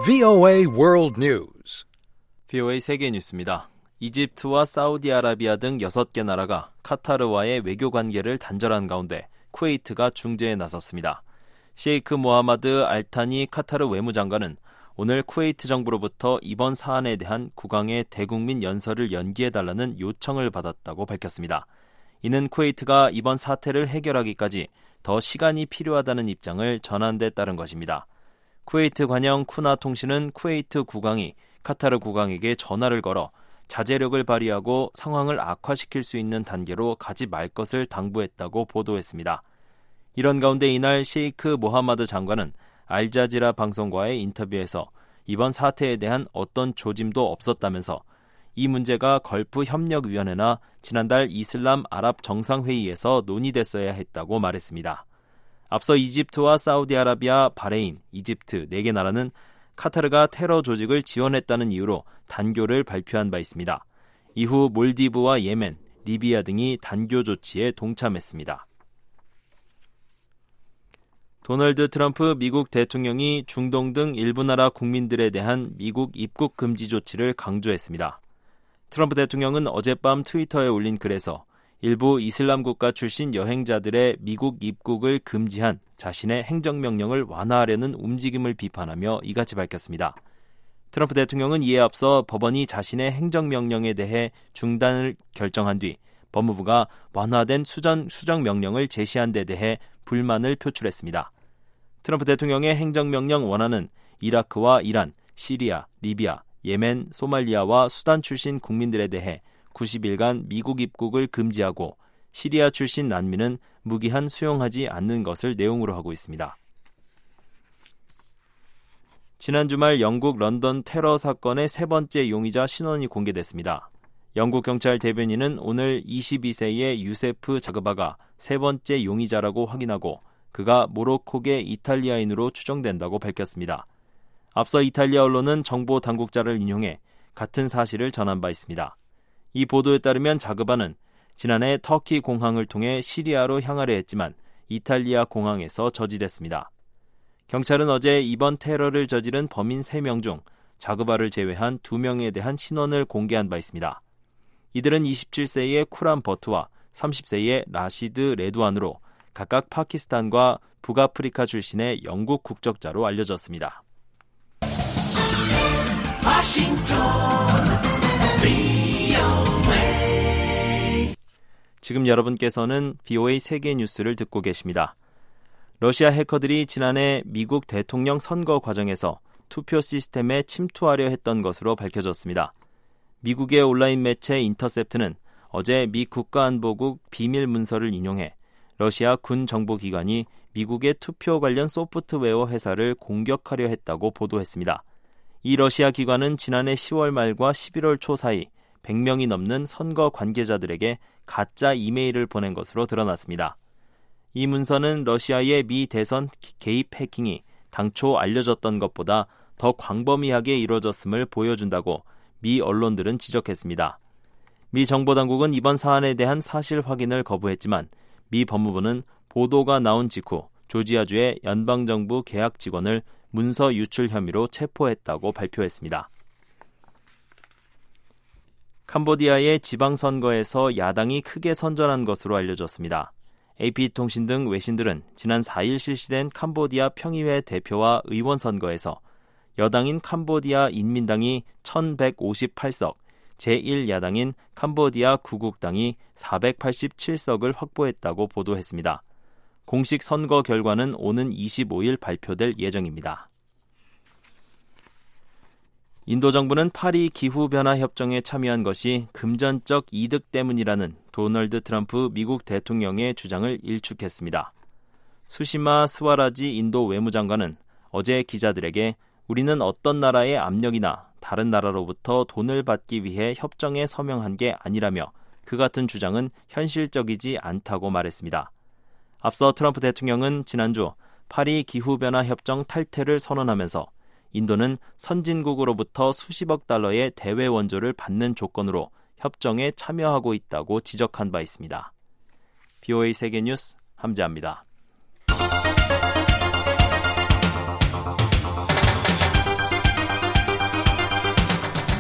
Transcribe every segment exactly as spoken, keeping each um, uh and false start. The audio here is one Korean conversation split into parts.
브이오에이 World News. 브이오에이 세계 뉴스입니다. 이집트와 사우디아라비아 등 여섯 개 나라가 카타르와의 외교 관계를 단절한 가운데 쿠웨이트가 중재에 나섰습니다. 셰이크 모하마드 알타니 카타르 외무장관은 오늘 쿠웨이트 정부로부터 이번 사안에 대한 국왕의 대국민 연설을 연기해달라는 요청을 받았다고 밝혔습니다. 이는 쿠웨이트가 이번 사태를 해결하기까지 더 시간이 필요하다는 입장을 전한 데 따른 것입니다. 쿠웨이트 관영 쿠나 통신은 쿠웨이트 국왕이 카타르 국왕에게 전화를 걸어 자제력을 발휘하고 상황을 악화시킬 수 있는 단계로 가지 말 것을 당부했다고 보도했습니다. 이런 가운데 이날 셰이크 모하마드 장관은 알자지라 방송과의 인터뷰에서 이번 사태에 대한 어떤 조짐도 없었다면서 이 문제가 걸프 협력위원회나 지난달 이슬람 아랍 정상회의에서 논의됐어야 했다고 말했습니다. 앞서 이집트와 사우디아라비아, 바레인, 이집트 네 개 나라는 카타르가 테러 조직을 지원했다는 이유로 단교를 발표한 바 있습니다. 이후 몰디브와 예멘, 리비아 등이 단교 조치에 동참했습니다. 도널드 트럼프 미국 대통령이 중동 등 일부 나라 국민들에 대한 미국 입국 금지 조치를 강조했습니다. 트럼프 대통령은 어젯밤 트위터에 올린 글에서 일부 이슬람 국가 출신 여행자들의 미국 입국을 금지한 자신의 행정명령을 완화하려는 움직임을 비판하며 이같이 밝혔습니다. 트럼프 대통령은 이에 앞서 법원이 자신의 행정명령에 대해 중단을 결정한 뒤 법무부가 완화된 수정, 수정명령을 제시한 데 대해 불만을 표출했습니다. 트럼프 대통령의 행정명령 원안은 이라크와 이란, 시리아, 리비아, 예멘, 소말리아와 수단 출신 국민들에 대해 구십 일간 미국 입국을 금지하고 시리아 출신 난민은 무기한 수용하지 않는 것을 내용으로 하고 있습니다. 지난 주말 영국 런던 테러 사건의 세 번째 용의자 신원이 공개됐습니다. 영국 경찰 대변인은 오늘 이십이 세의 유세프 자그바가 세 번째 용의자라고 확인하고 그가 모로코계 이탈리아인으로 추정된다고 밝혔습니다. 앞서 이탈리아 언론은 정보 당국자를 인용해 같은 사실을 전한 바 있습니다. 이 보도에 따르면 자그바는 지난해 터키 공항을 통해 시리아로 향하려 했지만 이탈리아 공항에서 저지됐습니다. 경찰은 어제 이번 테러를 저지른 범인 세 명 중 자그바를 제외한 두 명에 대한 신원을 공개한 바 있습니다. 이들은 이십칠 세의 쿠란 버트와 삼십 세의 라시드 레두안으로 각각 파키스탄과 북아프리카 출신의 영국 국적자로 알려졌습니다. 지금 여러분께서는 브이오에이 세계 뉴스를 듣고 계십니다. 러시아 해커들이 지난해 미국 대통령 선거 과정에서 투표 시스템에 침투하려 했던 것으로 밝혀졌습니다. 미국의 온라인 매체 인터셉트는 어제 미 국가안보국 비밀 문서를 인용해 러시아 군 정보기관이 미국의 투표 관련 소프트웨어 회사를 공격하려 했다고 보도했습니다. 이 러시아 기관은 지난해 시월 말과 십일월 초 사이 백 명이 넘는 선거 관계자들에게 가짜 이메일을 보낸 것으로 드러났습니다. 이 문서는 러시아의 미 대선 개입 해킹이 당초 알려졌던 것보다 더 광범위하게 이루어졌음을 보여준다고 미 언론들은 지적했습니다. 미 정보당국은 이번 사안에 대한 사실 확인을 거부했지만 미 법무부는 보도가 나온 직후 조지아주의 연방정부 계약 직원을 문서 유출 혐의로 체포했다고 발표했습니다. 캄보디아의 지방선거에서 야당이 크게 선전한 것으로 알려졌습니다. 에이피통신 등 외신들은 지난 사 일 실시된 캄보디아 평의회 대표와 의원 선거에서 여당인 캄보디아 인민당이 천백오십팔 석, 제일 야당인 캄보디아 구국당이 사백팔십칠 석을 확보했다고 보도했습니다. 공식 선거 결과는 오는 이십오 일 발표될 예정입니다. 인도 정부는 파리 기후변화 협정에 참여한 것이 금전적 이득 때문이라는 도널드 트럼프 미국 대통령의 주장을 일축했습니다. 수시마 스와라지 인도 외무장관은 어제 기자들에게 우리는 어떤 나라의 압력이나 다른 나라로부터 돈을 받기 위해 협정에 서명한 게 아니라며 그 같은 주장은 현실적이지 않다고 말했습니다. 앞서 트럼프 대통령은 지난주 파리 기후변화 협정 탈퇴를 선언하면서 인도는 선진국으로부터 수십억 달러의 대외 원조를 받는 조건으로 협정에 참여하고 있다고 지적한 바 있습니다. 브이오에이 세계뉴스 함재합니다.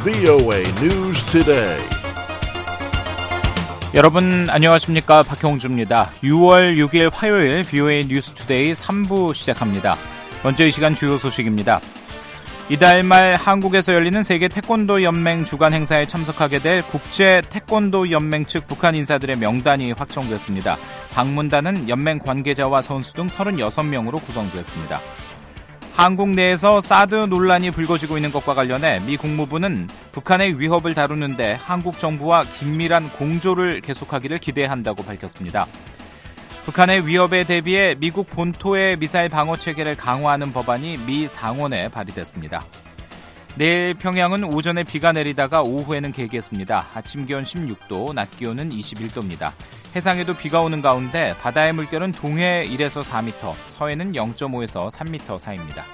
브이오에이 News Today. 여러분 안녕하십니까, 박형주입니다. 유월 육일 화요일 브이오에이 뉴스 투데이 삼 부 시작합니다. 먼저 이 시간 주요 소식입니다. 이달 말 한국에서 열리는 세계 태권도 연맹 주관 행사에 참석하게 될 국제 태권도 연맹 측 북한 인사들의 명단이 확정됐습니다. 방문단은 연맹 관계자와 선수 등 서른여섯 명으로 구성됐습니다. 한국 내에서 사드 논란이 불거지고 있는 것과 관련해 미 국무부는 북한의 위협을 다루는데 한국 정부와 긴밀한 공조를 계속하기를 기대한다고 밝혔습니다. 북한의 위협에 대비해 미국 본토의 미사일 방어 체계를 강화하는 법안이 미 상원에 발의됐습니다. 내일 평양은 오전에 비가 내리다가 오후에는 개겠습니다. 아침 기온 십육 도, 낮 기온은 이십일 도입니다. 해상에도 비가 오는 가운데 바다의 물결은 동해 일에서 사 미터, 서해는 영 점 오에서 삼 미터 사이입니다.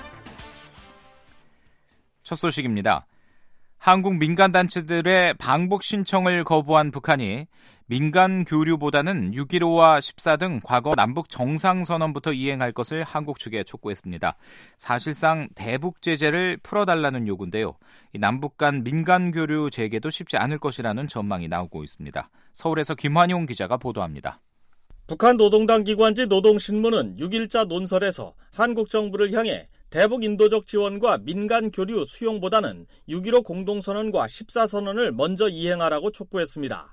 첫 소식입니다. 한국 민간단체들의 방북 신청을 거부한 북한이 민간 교류보다는 육점일오와 십사 등 과거 남북 정상선언부터 이행할 것을 한국 측에 촉구했습니다. 사실상 대북 제재를 풀어달라는 요구인데요. 남북 간 민간 교류 재개도 쉽지 않을 것이라는 전망이 나오고 있습니다. 서울에서 김환용 기자가 보도합니다. 북한 노동당 기관지 노동신문은 육일자 논설에서 한국 정부를 향해 대북 인도적 지원과 민간 교류 수용보다는 육점일오 공동선언과 십사 선언을 먼저 이행하라고 촉구했습니다.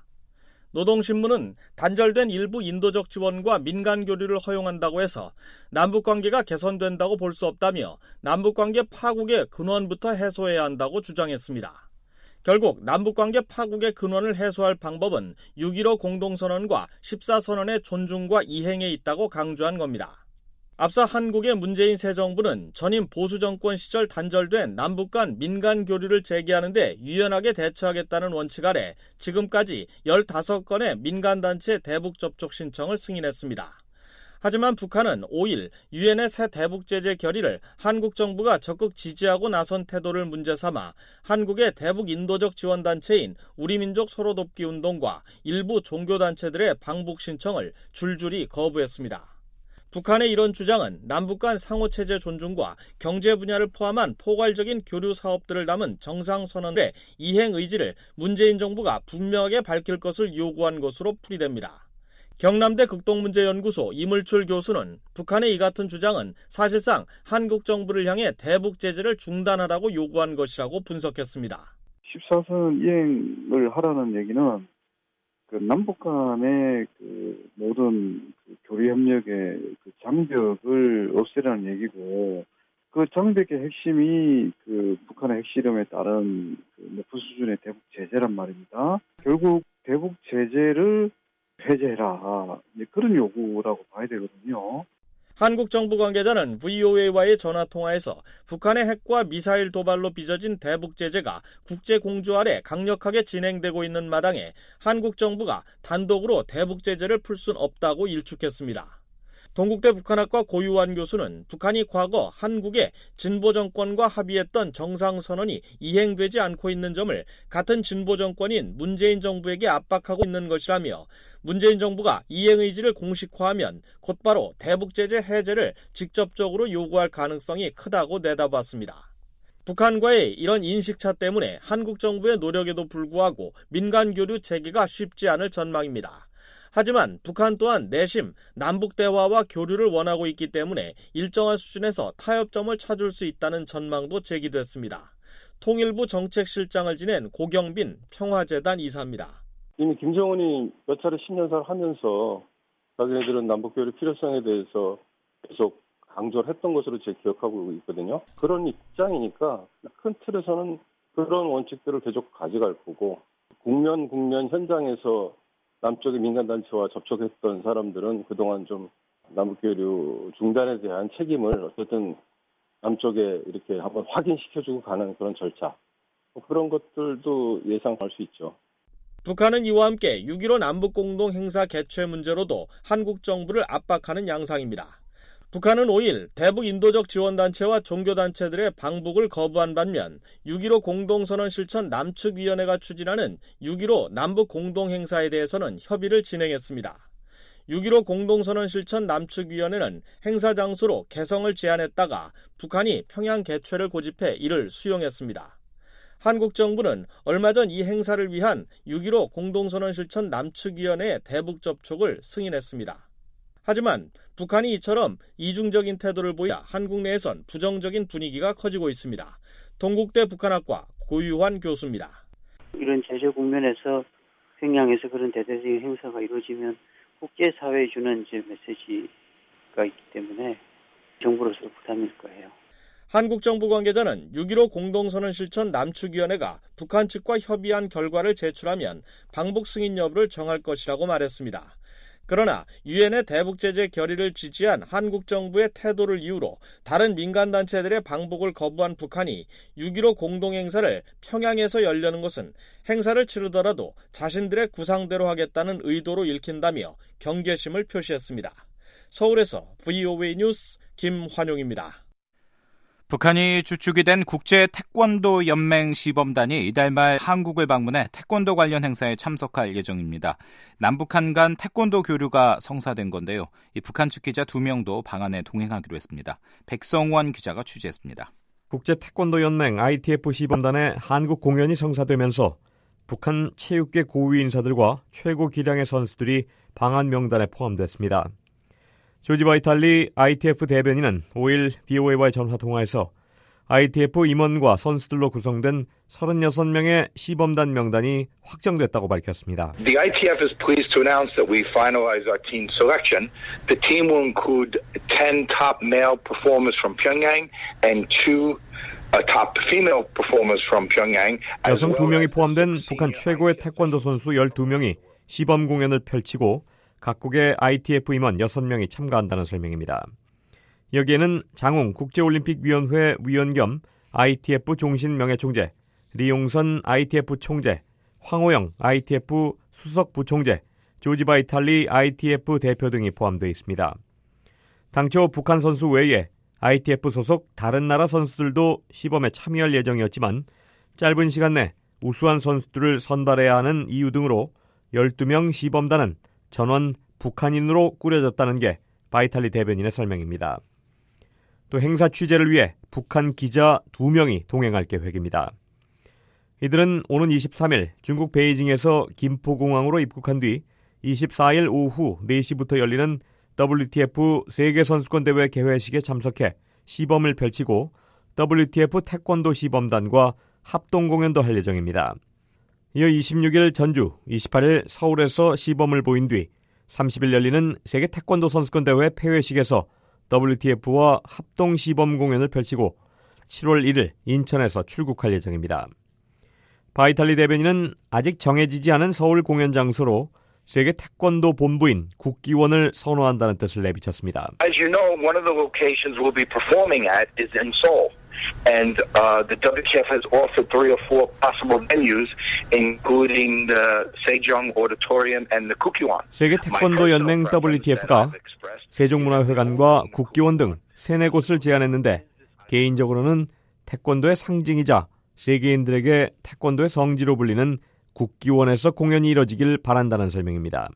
노동신문은 단절된 일부 인도적 지원과 민간 교류를 허용한다고 해서 남북관계가 개선된다고 볼 수 없다며 남북관계 파국의 근원부터 해소해야 한다고 주장했습니다. 결국 남북관계 파국의 근원을 해소할 방법은 육점일오 공동선언과 십사 선언의 존중과 이행에 있다고 강조한 겁니다. 앞서 한국의 문재인 새 정부는 전임 보수정권 시절 단절된 남북 간 민간 교류를 재개하는 데 유연하게 대처하겠다는 원칙 아래 지금까지 열다섯 건의 민간단체 대북 접촉 신청을 승인했습니다. 하지만 북한은 오일 유엔의 새 대북 제재 결의를 한국 정부가 적극 지지하고 나선 태도를 문제 삼아 한국의 대북 인도적 지원단체인 우리민족 서로돕기 운동과 일부 종교단체들의 방북 신청을 줄줄이 거부했습니다. 북한의 이런 주장은 남북 간 상호체제 존중과 경제 분야를 포함한 포괄적인 교류 사업들을 담은 정상선언의 이행 의지를 문재인 정부가 분명하게 밝힐 것을 요구한 것으로 풀이됩니다. 경남대 극동문제연구소 이물출 교수는 북한의 이 같은 주장은 사실상 한국 정부를 향해 대북 제재를 중단하라고 요구한 것이라고 분석했습니다. 십사 선언 이행을 하라는 얘기는 그 남북 간의 그 모든 그 교류 협력의 그 장벽을 없애라는 얘기고, 그 장벽의 핵심이 그 북한의 핵실험에 따른 그 높은 수준의 대북 제재란 말입니다. 결국 대북 제재를 해제해라, 그런 요구라고 봐야 되거든요. 한국 정부 관계자는 브이오에이와의 전화통화에서 북한의 핵과 미사일 도발로 빚어진 대북 제재가 국제 공조 아래 강력하게 진행되고 있는 마당에 한국 정부가 단독으로 대북 제재를 풀 순 없다고 일축했습니다. 동국대 북한학과 고유환 교수는 북한이 과거 한국의 진보 정권과 합의했던 정상선언이 이행되지 않고 있는 점을 같은 진보 정권인 문재인 정부에게 압박하고 있는 것이라며 문재인 정부가 이행 의지를 공식화하면 곧바로 대북 제재 해제를 직접적으로 요구할 가능성이 크다고 내다봤습니다. 북한과의 이런 인식차 때문에 한국 정부의 노력에도 불구하고 민간 교류 재개가 쉽지 않을 전망입니다. 하지만 북한 또한 내심 남북 대화와 교류를 원하고 있기 때문에 일정한 수준에서 타협점을 찾을 수 있다는 전망도 제기됐습니다. 통일부 정책실장을 지낸 고경빈 평화재단 이사입니다. 이미 김정은이 몇 차례 신년사를 하면서 자기네들은 남북교류 필요성에 대해서 계속 강조를 했던 것으로 제가 기억하고 있거든요. 그런 입장이니까 큰 틀에서는 그런 원칙들을 계속 가져갈 거고, 국면 국면 현장에서 남쪽의 민간단체와 접촉했던 사람들은 그동안 좀 남북교류 중단에 대한 책임을 어쨌든 남쪽에 이렇게 한번 확인시켜주고 가는 그런 절차, 그런 것들도 예상할 수 있죠. 북한은 이와 함께 육점일오 남북공동행사 개최 문제로도 한국 정부를 압박하는 양상입니다. 북한은 오일 대북 인도적 지원단체와 종교단체들의 방북을 거부한 반면 육점일오 공동선언 실천 남측위원회가 추진하는 육점일오 남북공동행사에 대해서는 협의를 진행했습니다. 육점일오 공동선언 실천 남측위원회는 행사 장소로 개성을 제안했다가 북한이 평양 개최를 고집해 이를 수용했습니다. 한국 정부는 얼마 전 이 행사를 위한 육점일오 공동선언 실천 남측위원회 대북 접촉을 승인했습니다. 하지만 북한이 이처럼 이중적인 태도를 보여 한국 내에선 부정적인 분위기가 커지고 있습니다. 동국대 북한학과 고유환 교수입니다. 이런 제재 국면에서 평양에서 그런 대대적인 행사가 이루어지면 국제사회에 주는 이제 메시지가 있기 때문에 정부로서 부담일 거예요. 한국 정부 관계자는 육점일오 공동선언 실천 남측위원회가 북한 측과 협의한 결과를 제출하면 방북 승인 여부를 정할 것이라고 말했습니다. 그러나 유엔의 대북 제재 결의를 지지한 한국 정부의 태도를 이유로 다른 민간단체들의 방북을 거부한 북한이 육점일오 공동행사를 평양에서 열려는 것은 행사를 치르더라도 자신들의 구상대로 하겠다는 의도로 읽힌다며 경계심을 표시했습니다. 서울에서 브이오에이 뉴스 김환용입니다. 북한이 주축이 된 국제 태권도 연맹 시범단이 이달 말 한국을 방문해 태권도 관련 행사에 참석할 예정입니다. 남북한 간 태권도 교류가 성사된 건데요. 이 북한 측 기자 두 명도 방안에 동행하기로 했습니다. 백성원 기자가 취재했습니다. 국제 태권도 연맹 아이티에프 시범단의 한국 공연이 성사되면서 북한 체육계 고위 인사들과 최고 기량의 선수들이 방한 명단에 포함됐습니다. 조지 바이탈리 아이티에프 대변인은 오일 비오에이와의 전화통화에서 아이티에프 임원과 선수들로 구성된 서른여섯 명의 시범단 명단이 확정됐다고 밝혔습니다. The 아이티에프 is pleased to announce that we finalized our team selection. The team will include ten top male performers from Pyongyang and two uh, top female performers from Pyongyang. 여성 두 명이 포함된 북한 최고의 태권도 선수 열두 명이 시범 공연을 펼치고 각국의 아이티에프 임원 여섯 명이 참가한다는 설명입니다. 여기에는 장웅 국제올림픽위원회 위원 겸 아이티에프 종신 명예총재, 리용선 아이티에프 총재, 황호영 아이티에프 수석 부총재, 조지 바이탈리 아이티에프 대표 등이 포함되어 있습니다. 당초 북한 선수 외에 아이티에프 소속 다른 나라 선수들도 시범에 참여할 예정이었지만 짧은 시간 내 우수한 선수들을 선발해야 하는 이유 등으로 열두 명 시범단은 전원 북한인으로 꾸려졌다는 게 바이탈리 대변인의 설명입니다. 또 행사 취재를 위해 북한 기자 두 명이 동행할 계획입니다. 이들은 오는 이십삼 일 중국 베이징에서 김포공항으로 입국한 뒤 이십사 일 오후 네 시부터 열리는 더블유티에프 세계선수권대회 개회식에 참석해 시범을 펼치고 더블유티에프 태권도 시범단과 합동공연도 할 예정입니다. 이어 이십육 일 전주, 이십팔 일 서울에서 시범을 보인 뒤 삼십 일 열리는 세계 태권도 선수권대회 폐회식에서 더블유티에프와 합동 시범 공연을 펼치고 칠월 일 일 인천에서 출국할 예정입니다. 바이탈리 대변인은 아직 정해지지 않은 서울 공연 장소로 세계 태권도 본부인 국기원을 선호한다는 뜻을 내비쳤습니다. As you know, one of the locations we'll be performing at is in Seoul. And uh, the 더블유티에프 has offered three or four possible venues, including the Sejong Auditorium and the Kukkiwon. 세계 태권도 연맹 더블유티에프가 세종문화회관과 국기원 등 세네 곳을 제안했는데 개인적으로는 태권도의 상징이자 세계인들에게 태권도의 성지로 불리는 국기원에서 공연이 이뤄지길 바란다는 설명입니다.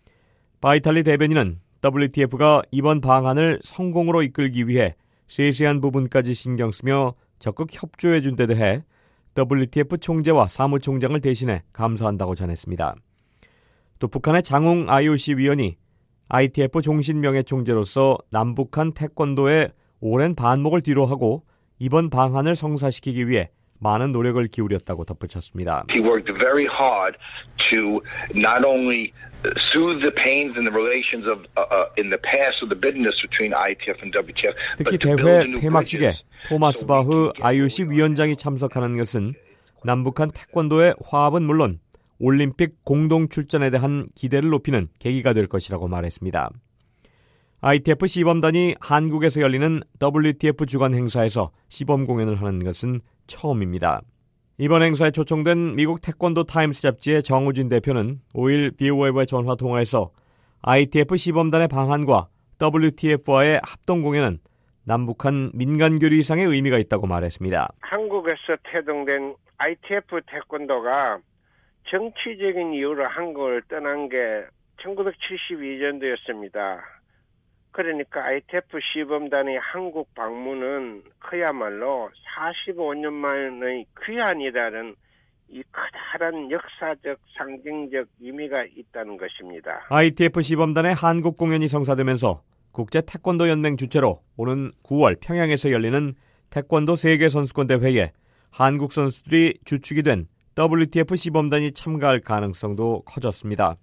바이탈리 대변인은 더블유티에프가 이번 방안을 성공으로 이끌기 위해 세세한 부분까지 신경 쓰며 적극 협조해 준 데 대해 더블유티에프 총재와 사무총장을 대신해 감사한다고 전했습니다. 또 북한의 장웅 아이오씨 위원이 아이티에프 종신 명예총재로서 남북한 태권도의 오랜 반목을 뒤로하고 이번 방안을 성사시키기 위해 많은 노력을 기울였다고 덧붙였습니다. He worked very hard to not only soothe the pains and the relations of uh, in the past of the business between 아이티에프 and 더블유티에프. 특히 대회 폐막식에 토마스 바흐 아이오씨 위원장이 참석하는 것은 남북한 태권도의 화합은 물론 올림픽 공동 출전에 대한 기대를 높이는 계기가 될 것이라고 말했습니다. 아이티에프 시범단이 한국에서 열리는 더블유티에프 주관 행사에서 시범 공연을 하는 것은 처음입니다. 이번 행사에 초청된 미국 태권도 타임스 잡지의 정우진 대표는 오일 비오에이와의 전화통화에서 아이티에프 시범단의 방한과 더블유티에프와의 합동 공연은 남북한 민간교류 이상의 의미가 있다고 말했습니다. 한국에서 태동된 아이티에프 태권도가 정치적인 이유로 한국을 떠난 게 천구백칠십이 년도였습니다. 그러니까 아이티에프 시범단의 한국 방문은 그야말로 사십오 년 만의 귀환이라는 이 커다란 역사적 상징적 의미가 있다는 것입니다. 아이티에프 시범단의 한국 공연이 성사되면서 국제 태권도 연맹 주최로 오는 구월 평양에서 열리는 태권도 세계선수권 대회에 한국 선수들이 주축이 된 더블유티에프 시범단이 참가할 가능성도 커졌습니다.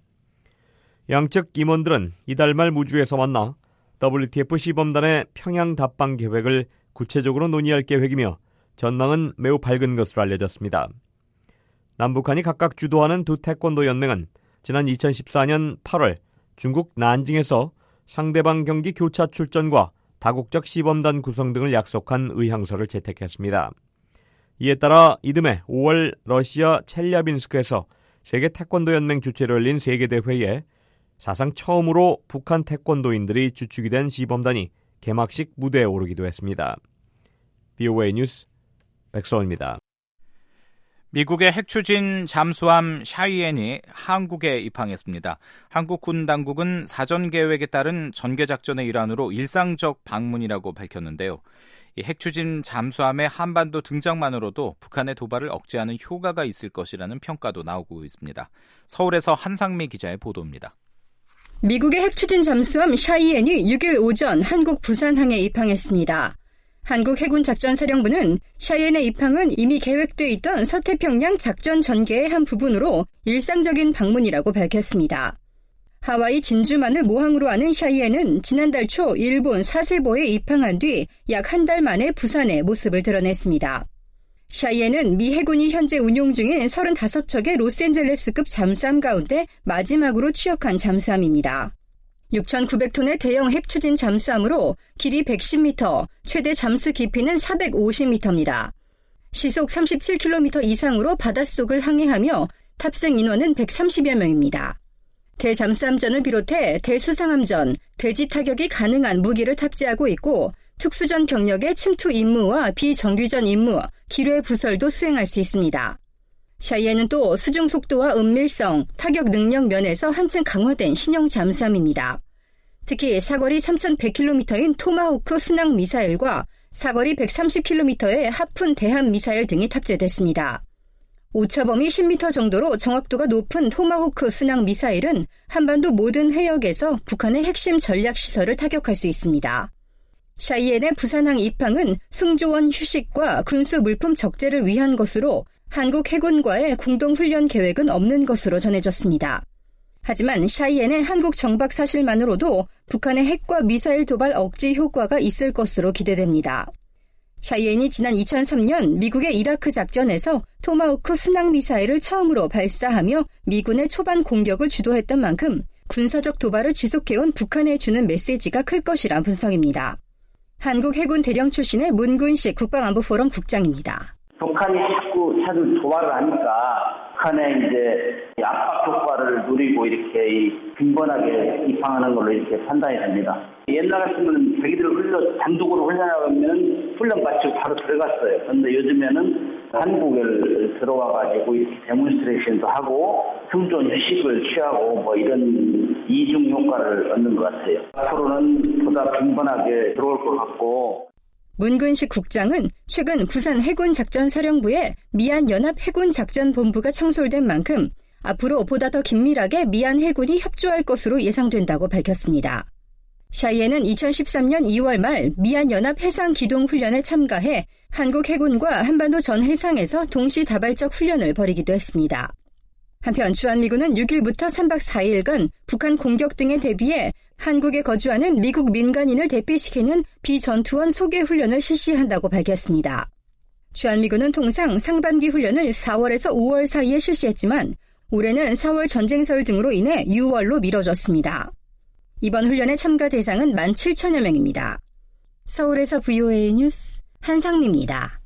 양측 임원들은 이달 말 무주에서 만나 더블유티에프 시범단의 평양 답방 계획을 구체적으로 논의할 계획이며 전망은 매우 밝은 것으로 알려졌습니다. 남북한이 각각 주도하는 두 태권도 연맹은 지난 이천십사 년 팔월 중국 난징에서 상대방 경기 교차 출전과 다국적 시범단 구성 등을 약속한 의향서를 채택했습니다. 이에 따라 이듬해 오월 러시아 첼야빈스크에서 세계 태권도 연맹 주최로 열린 세계대회에 사상 처음으로 북한 태권도인들이 주축이 된 시범단이 개막식 무대에 오르기도 했습니다. 브이오에이 뉴스 백서원입니다. 미국의 핵추진 잠수함 샤이엔이 한국에 입항했습니다. 한국 군 당국은 사전 계획에 따른 전개작전의 일환으로 일상적 방문이라고 밝혔는데요. 이 핵추진 잠수함의 한반도 등장만으로도 북한의 도발을 억제하는 효과가 있을 것이라는 평가도 나오고 있습니다. 서울에서 한상미 기자의 보도입니다. 미국의 핵추진 잠수함 샤이엔이 육 일 오전 한국 부산항에 입항했습니다. 한국 해군작전사령부는 샤이엔의 입항은 이미 계획돼 있던 서태평양 작전 전개의 한 부분으로 일상적인 방문이라고 밝혔습니다. 하와이 진주만을 모항으로 하는 샤이엔은 지난달 초 일본 사세보에 입항한 뒤 약 한 달 만에 부산에 모습을 드러냈습니다. 샤이엔은 미 해군이 현재 운용 중인 서른다섯 척의 로스앤젤레스급 잠수함 가운데 마지막으로 취역한 잠수함입니다. 육천구백 톤의 대형 핵추진 잠수함으로 길이 백십 미터, 최대 잠수 깊이는 사백오십 미터입니다. 시속 삼십칠 킬로미터 이상으로 바닷속을 항해하며 탑승 인원은 백삼십여 명입니다. 대잠수함전을 비롯해 대수상함전, 대지 타격이 가능한 무기를 탑재하고 있고 특수전 병력의 침투 임무와 비정규전 임무, 기뢰 부설도 수행할 수 있습니다. 샤이엔은 또 수중 속도와 은밀성, 타격 능력 면에서 한층 강화된 신형 잠수함입니다. 특히 사거리 삼천백 킬로미터인 토마호크 순항 미사일과 사거리 백삼십 킬로미터의 하푼 대함 미사일 등이 탑재됐습니다. 오차범위 십 미터 정도로 정확도가 높은 토마호크 순항 미사일은 한반도 모든 해역에서 북한의 핵심 전략시설을 타격할 수 있습니다. 샤이엔의 부산항 입항은 승조원 휴식과 군수 물품 적재를 위한 것으로 한국 해군과의 공동훈련 계획은 없는 것으로 전해졌습니다. 하지만 샤이엔의 한국 정박 사실만으로도 북한의 핵과 미사일 도발 억제 효과가 있을 것으로 기대됩니다. 샤이엔이 지난 이천삼 년 미국의 이라크 작전에서 토마호크 순항 미사일을 처음으로 발사하며 미군의 초반 공격을 주도했던 만큼 군사적 도발을 지속해온 북한에 주는 메시지가 클 것이라 분석입니다. 한국 해군 대령 출신의 문근식 국방안보포럼 국장입니다. 북한이 자꾸 자주 도발을 하니까 북한의 이제 압박 효과를 누리고 이렇게 빈번하게 입항하는 걸로 이렇게 판단이 됩니다. 옛날 같으면 자기들 훈련 단독으로 훈련하면 훈련 마치고 바로 들어갔어요. 그런데 요즘에는 한국에 들어와가지고 이렇게 데몬스트레이션도 하고 승조원 휴식을 취하고 뭐 이런 이중 효과를 얻는 것 같아요. 앞으로는 보다 빈번하게 들어올 것 같고. 문근식 국장은 최근 부산 해군작전사령부에 미얀연합해군작전본부가 창설된 만큼 앞으로 보다 더 긴밀하게 미얀 해군이 협조할 것으로 예상된다고 밝혔습니다. 샤이엔은 이천십삼 년 이월 말 미얀연합 해상기동훈련에 참가해 한국 해군과 한반도 전 해상에서 동시다발적 훈련을 벌이기도 했습니다. 한편 주한미군은 육 일부터 삼 박 사 일간 북한 공격 등에 대비해 한국에 거주하는 미국 민간인을 대피시키는 비전투원 소개 훈련을 실시한다고 밝혔습니다. 주한미군은 통상 상반기 훈련을 사월에서 오월 사이에 실시했지만 올해는 사월 전쟁설 등으로 인해 유월로 미뤄졌습니다. 이번 훈련의 참가 대상은 만 칠천여 명입니다. 서울에서 브이오에이 뉴스 한상미입니다.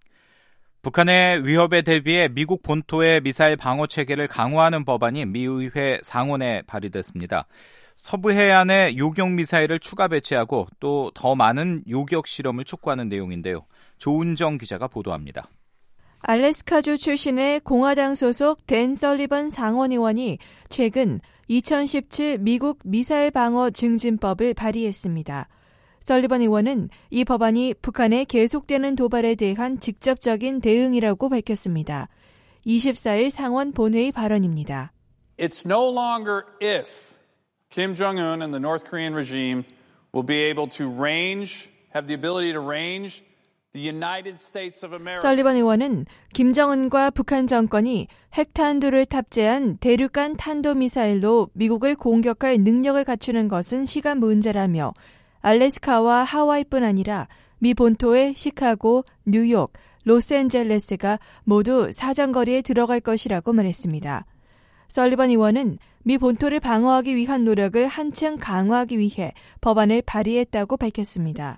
북한의 위협에 대비해 미국 본토의 미사일 방어 체계를 강화하는 법안이 미의회 상원에 발의됐습니다. 서부 해안에 요격 미사일을 추가 배치하고 또 더 많은 요격 실험을 촉구하는 내용인데요. 조은정 기자가 보도합니다. 알래스카주 출신의 공화당 소속 댄 설리번 상원의원이 최근 이천십칠 미국 미사일 방어 증진법을 발의했습니다. 설리번 의원은 이 법안이 북한의 계속되는 도발에 대한 직접적인 대응이라고 밝혔습니다. 이십사일 상원 본회의 발언입니다. It's no longer if Kim Jong-un and the North Korean regime will be able to range, have the ability to range the United States of America. 설리번 의원은 김정은과 북한 정권이 핵탄두를 탑재한 대륙간 탄도미사일로 미국을 공격할 능력을 갖추는 것은 시간 문제라며 알래스카와 하와이뿐 아니라 미 본토의 시카고, 뉴욕, 로스앤젤레스가 모두 사정거리에 들어갈 것이라고 말했습니다. 설리번 의원은 미 본토를 방어하기 위한 노력을 한층 강화하기 위해 법안을 발의했다고 밝혔습니다.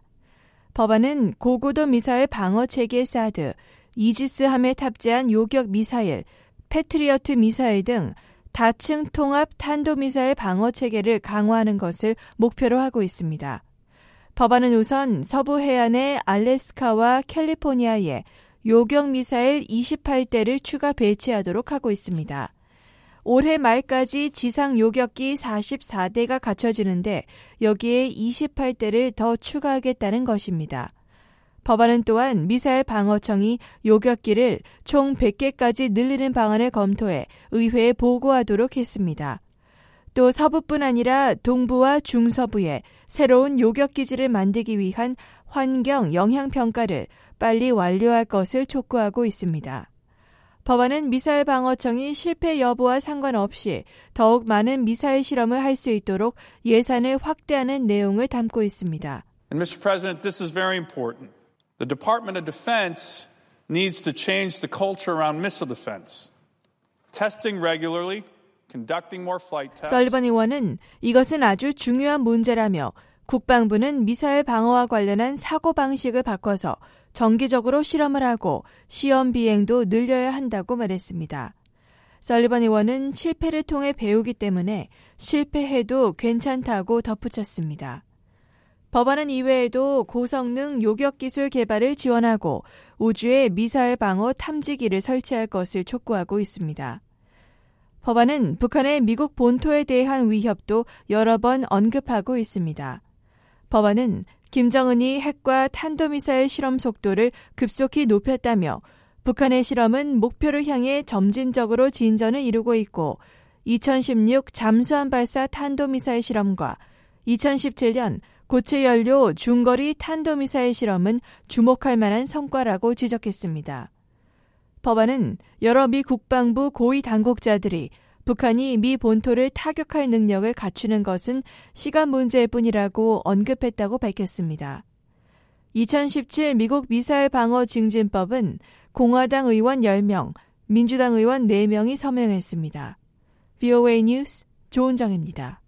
법안은 고고도 미사일 방어체계 사드, 이지스함에 탑재한 요격 미사일, 패트리어트 미사일 등 다층 통합 탄도미사일 방어체계를 강화하는 것을 목표로 하고 있습니다. 법안은 우선 서부 해안의 알래스카와 캘리포니아에 요격 미사일 이십팔 대를 추가 배치하도록 하고 있습니다. 올해 말까지 지상 요격기 사십사 대가 갖춰지는데 여기에 이십팔 대를 더 추가하겠다는 것입니다. 법안은 또한 미사일 방어청이 요격기를 총 백 개까지 늘리는 방안을 검토해 의회에 보고하도록 했습니다. 또 서부뿐 아니라 동부와 중서부에 새로운 요격기지를 만들기 위한 환경 영향평가를 빨리 완료할 것을 촉구하고 있습니다. 법안은 미사일 방어청이 실패 여부와 상관없이 더욱 많은 미사일 실험을 할 수 있도록 예산을 확대하는 내용을 담고 있습니다. And Mister President, this is very important. The Department of Defense needs to change the culture around missile defense. Testing regularly, conducting more flight tests. 설리번 의원은 이것은 아주 중요한 문제라며 국방부는 미사일 방어와 관련한 사고방식을 바꿔서 정기적으로 실험을 하고 시험 비행도 늘려야 한다고 말했습니다. 설리번 의원은 실패를 통해 배우기 때문에 실패해도 괜찮다고 덧붙였습니다. 법안은 이외에도 고성능 요격기술 개발을 지원하고 우주에 미사일 방어 탐지기를 설치할 것을 촉구하고 있습니다. 법안은 북한의 미국 본토에 대한 위협도 여러 번 언급하고 있습니다. 법안은 김정은이 핵과 탄도미사일 실험 속도를 급속히 높였다며 북한의 실험은 목표를 향해 점진적으로 진전을 이루고 있고 이천십육 잠수함 발사 탄도미사일 실험과 이천십칠 년 고체 연료 중거리 탄도미사일 실험은 주목할 만한 성과라고 지적했습니다. 법안은 여러 미 국방부 고위 당국자들이 북한이 미 본토를 타격할 능력을 갖추는 것은 시간 문제일 뿐이라고 언급했다고 밝혔습니다. 이천십칠 미국 미사일 방어 증진법은 공화당 의원 열 명, 민주당 의원 네 명이 서명했습니다. 브이오에이 뉴스 조은정입니다.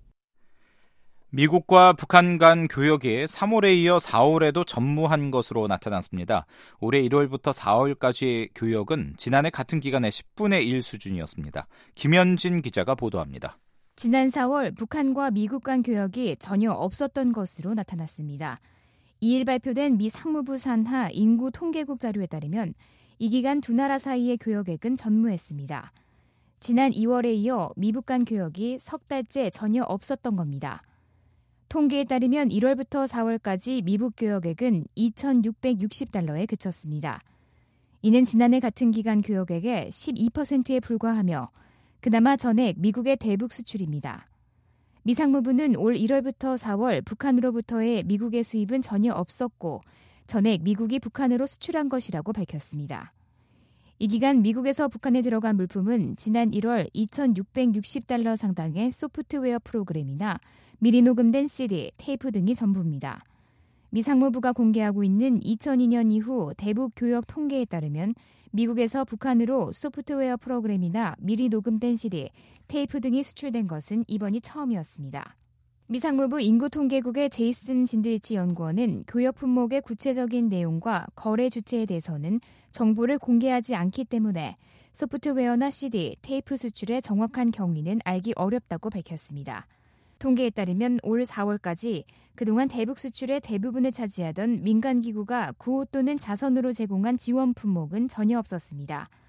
미국과 북한 간 교역이 삼월에 이어 사월에도 전무한 것으로 나타났습니다. 올해 일월부터 사월까지의 교역은 지난해 같은 기간의 십분의 일 수준이었습니다. 김현진 기자가 보도합니다. 지난 사월 북한과 미국 간 교역이 전혀 없었던 것으로 나타났습니다. 이일 발표된 미 상무부 산하 인구 통계국 자료에 따르면 이 기간 두 나라 사이의 교역액은 전무했습니다. 지난 이월에 이어 미북 간 교역이 석 달째 전혀 없었던 겁니다. 통계에 따르면 일월부터 사월까지 미북 교역액은 이천육백육십 달러에 그쳤습니다. 이는 지난해 같은 기간 교역액의 십이 퍼센트에 불과하며 그나마 전액 미국의 대북 수출입니다. 미 상무부는 올 일월부터 사월 북한으로부터의 미국의 수입은 전혀 없었고 전액 미국이 북한으로 수출한 것이라고 밝혔습니다. 이 기간 미국에서 북한에 들어간 물품은 지난 일월 이천육백육십 달러 상당의 소프트웨어 프로그램이나 미리 녹음된 씨디, 테이프 등이 전부입니다. 미 상무부가 공개하고 있는 이천이 년 이후 대북 교역 통계에 따르면 미국에서 북한으로 소프트웨어 프로그램이나 미리 녹음된 씨디, 테이프 등이 수출된 것은 이번이 처음이었습니다. 미 상무부 인구통계국의 제이슨 진드리치 연구원은 교역 품목의 구체적인 내용과 거래 주체에 대해서는 정보를 공개하지 않기 때문에 소프트웨어나 씨디, 테이프 수출의 정확한 경위는 알기 어렵다고 밝혔습니다. 통계에 따르면 올 사월까지 그동안 대북 수출의 대부분을 차지하던 민간기구가 구호 또는 자선으로 제공한 지원 품목은 전혀 없었습니다.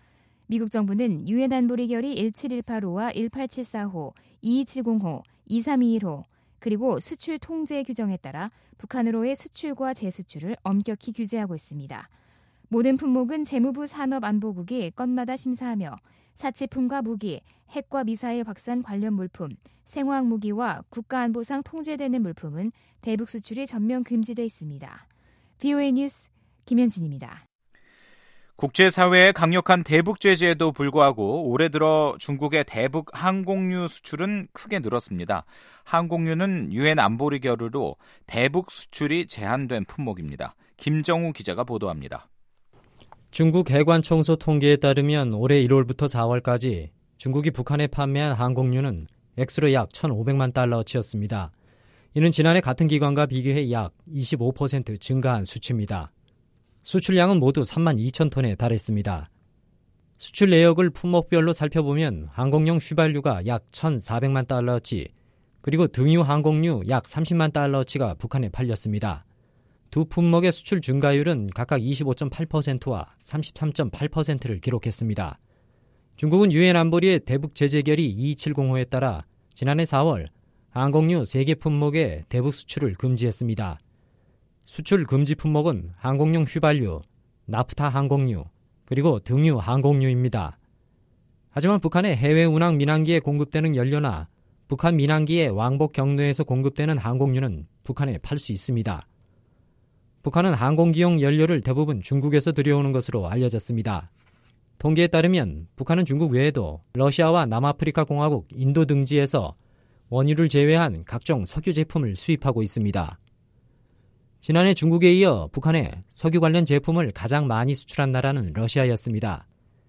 미국 정부는 유엔 안보리 결의 일칠일팔호와 일팔칠사호, 이이칠공호, 이삼이일호 그리고 수출 통제 규정에 따라 북한으로의 수출과 재수출을 엄격히 규제하고 있습니다. 모든 품목은 재무부 산업안보국이 건마다 심사하며 사치품과 무기, 핵과 미사일 확산 관련 물품, 생화학 무기와 국가안보상 통제되는 물품은 대북 수출이 전면 금지돼 있습니다. 브이오에이 뉴스 김현진입니다. 국제사회의 강력한 대북 제재에도 불구하고 올해 들어 중국의 대북 항공유 수출은 크게 늘었습니다. 항공유는 유엔 안보리 결의로 대북 수출이 제한된 품목입니다. 김정우 기자가 보도합니다. 중국 해관청소 통계에 따르면 올해 일월부터 사월까지 중국이 북한에 판매한 항공유는 액수로 약 천오백만 달러치였습니다. 이는 지난해 같은 기간과 비교해 약 이십오 퍼센트 증가한 수치입니다. 수출량은 모두 삼만 이천 톤에 달했습니다. 수출 내역을 품목별로 살펴보면 항공용 휘발유가 약 천사백만 달러치, 그리고 등유 항공유 약 삼십만 달러치가 북한에 팔렸습니다. 두 품목의 수출 증가율은 각각 이십오 점 팔 퍼센트와 삼십삼 점 팔 퍼센트를 기록했습니다. 중국은 유엔 안보리의 대북 제재 결의 이이칠공호에 따라 지난해 사월 항공유 세 개 품목의 대북 수출을 금지했습니다. 수출 금지 품목은 항공용 휘발유, 나프타 항공유, 그리고 등유 항공유입니다. 하지만 북한의 해외 운항 민항기에 공급되는 연료나 북한 민항기의 왕복 경로에서 공급되는 항공유는 북한에 팔 수 있습니다. 북한은 항공기용 연료를 대부분 중국에서 들여오는 것으로 알려졌습니다. 통계에 따르면 북한은 중국 외에도 러시아와 남아프리카 공화국, 인도 등지에서 원유를 제외한 각종 석유 제품을 수입하고 있습니다. 지난해 중국에 이어 북한에 석유 관련 제품을 가장 많이 수출한 나라는 러시아였습니다.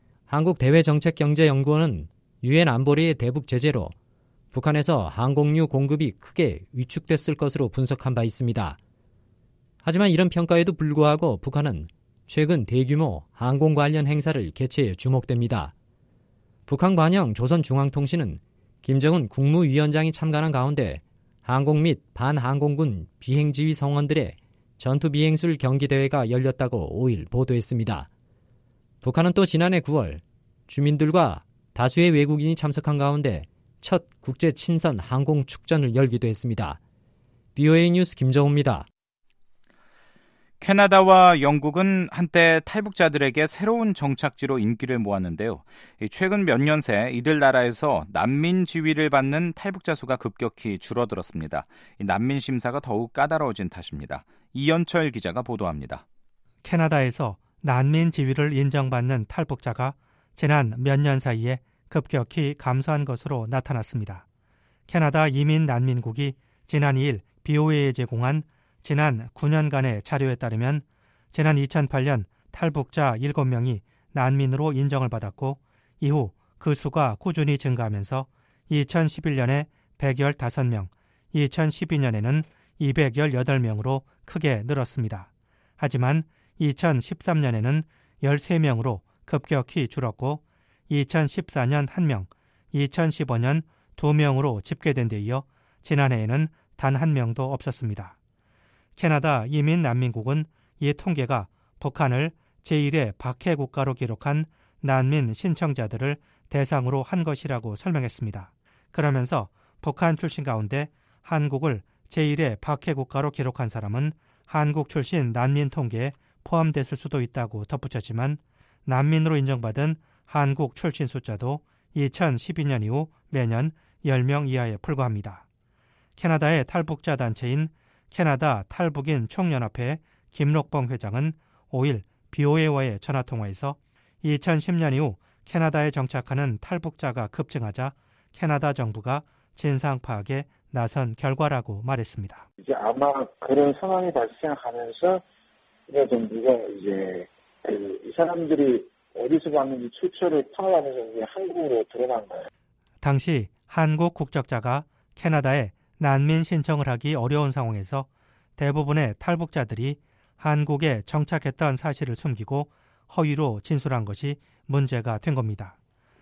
한국대외정책경제연구원은 유엔 안보리의 대북 제재로 북한에서 항공유 공급이 크게 위축됐을 것으로 분석한 바 있습니다. 하지만 이런 평가에도 불구하고 북한은 최근 대규모 항공 관련 행사를 개최해 주목됩니다. 북한 관영 조선중앙통신은 김정은 국무위원장이 참관한 가운데 항공 및 반항공군 비행지휘 성원들의 전투비행술 경기대회가 열렸다고 오일 보도했습니다. 북한은 또 지난해 구월 주민들과 다수의 외국인이 참석한 가운데 첫 국제 친선 항공 축전을 열기도 했습니다. 브이오에이 뉴스 김정우입니다. 캐나다와 영국은 한때 탈북자들에게 새로운 정착지로 인기를 모았는데요. 최근 몇 년 새 이들 나라에서 난민 지위를 받는 탈북자 수가 급격히 줄어들었습니다. 난민 심사가 더욱 까다로워진 탓입니다. 이연철 기자가 보도합니다. 캐나다에서 난민 지위를 인정받는 탈북자가 지난 몇 년 사이에 급격히 감소한 것으로 나타났습니다. 캐나다 이민난민국이 지난 이 일 브이오에이에 제공한 지난 구 년간의 자료에 따르면 지난 이천팔 년 탈북자 일곱 명이 난민으로 인정을 받았고 이후 그 수가 꾸준히 증가하면서 이천십일 년에 백십오 명, 이천십이 년에는 이백십팔 명으로 크게 늘었습니다. 하지만 이천십삼 년에는 십삼 명으로 급격히 줄었고 이천십사 년 한 명, 이천십오 년 두 명으로 집계된 데 이어 지난해에는 단 한 명도 없었습니다. 캐나다 이민난민국은 이 통계가 북한을 제일의 박해 국가로 기록한 난민 신청자들을 대상으로 한 것이라고 설명했습니다. 그러면서 북한 출신 가운데 한국을 제일의 박해 국가로 기록한 사람은 한국 출신 난민 통계에 포함됐을 수도 있다고 덧붙였지만 난민으로 인정받은 한국 출신 숫자도 이천십이 년 이후 매년 십 명 이하에 불과합니다. 캐나다의 탈북자 단체인 캐나다 탈북인 총연합회 김록봉 회장은 오 일 브이오에이와의 전화통화에서 이천십 년 이후 캐나다에 정착하는 탈북자가 급증하자 캐나다 정부가 진상 파악에 나선 결과라고 말했습니다. 이제 아마 그런 상황이 발생하면서 이제 정부가 이제 그 이 사람들이 어디서 왔는지 출처를 파악하면서 이제 한국으로 드러난 거예요. 당시 한국 국적자가 캐나다에 난민 신청을 하기 어려운 상황에서 대부분의 탈북자들이 한국에 정착했던 사실을 숨기고 허위로 진술한 것이 문제가 된 겁니다.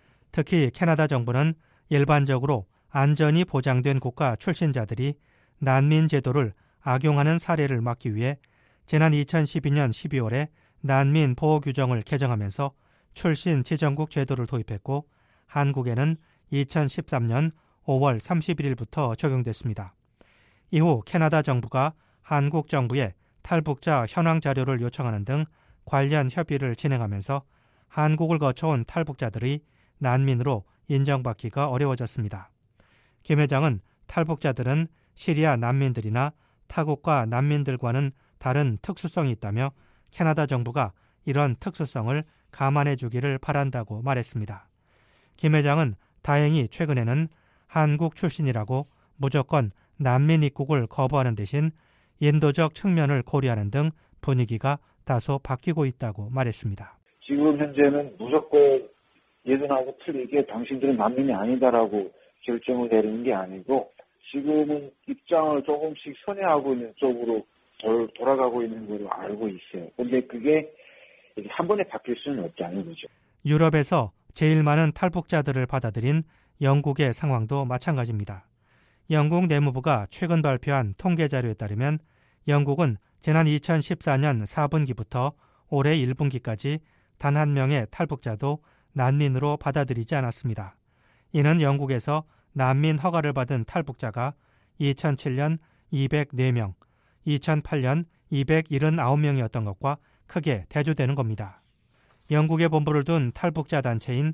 특히 캐나다 정부는 일반적으로 안전이 보장된 국가 출신자들이 난민 제도를 악용하는 사례를 막기 위해 지난 이천십이 년 십이월에 난민 보호 규정을 개정하면서 출신 지정국 제도를 도입했고 한국에는 이천십삼 년 오월 삼십일일부터 적용됐습니다. 이후 캐나다 정부가 한국 정부에 탈북자 현황 자료를 요청하는 등 관련 협의를 진행하면서 한국을 거쳐온 탈북자들이 난민으로 인정받기가 어려워졌습니다. 김 회장은 탈북자들은 시리아 난민들이나 타국과 난민들과는 다른 특수성이 있다며 캐나다 정부가 이런 특수성을 감안해 주기를 바란다고 말했습니다. 김 회장은 다행히 최근에는 한국 출신이라고 무조건 난민 입국을 거부하는 대신 인도적 측면을 고려하는 등 분위기가 다소 바뀌고 있다고 말했습니다. 지금 현재는 무조건 예전하고 틀리게 당신들은 난민이 아니다라고 결정을 내리는 게 아니고 지금은 입장을 조금씩 선회하고 있는 쪽으로 돌아가고 있는 걸로 알고 있어요. 그런데 그게 한 번에 바뀔 수는 없다는 거죠. 유럽에서 제일 많은 탈북자들을 받아들인 영국의 상황도 마찬가지입니다. 영국 내무부가 최근 발표한 통계 자료에 따르면 영국은 지난 이천십사 년 사 분기부터 올해 일 분기까지 단 한 명의 탈북자도 난민으로 받아들이지 않았습니다. 이는 영국에서 난민 허가를 받은 탈북자가 이천칠 년 이백사 명, 이천팔 년 이백칠십구 명이었던 것과 크게 대조되는 겁니다. 영국에 본부를 둔 탈북자 단체인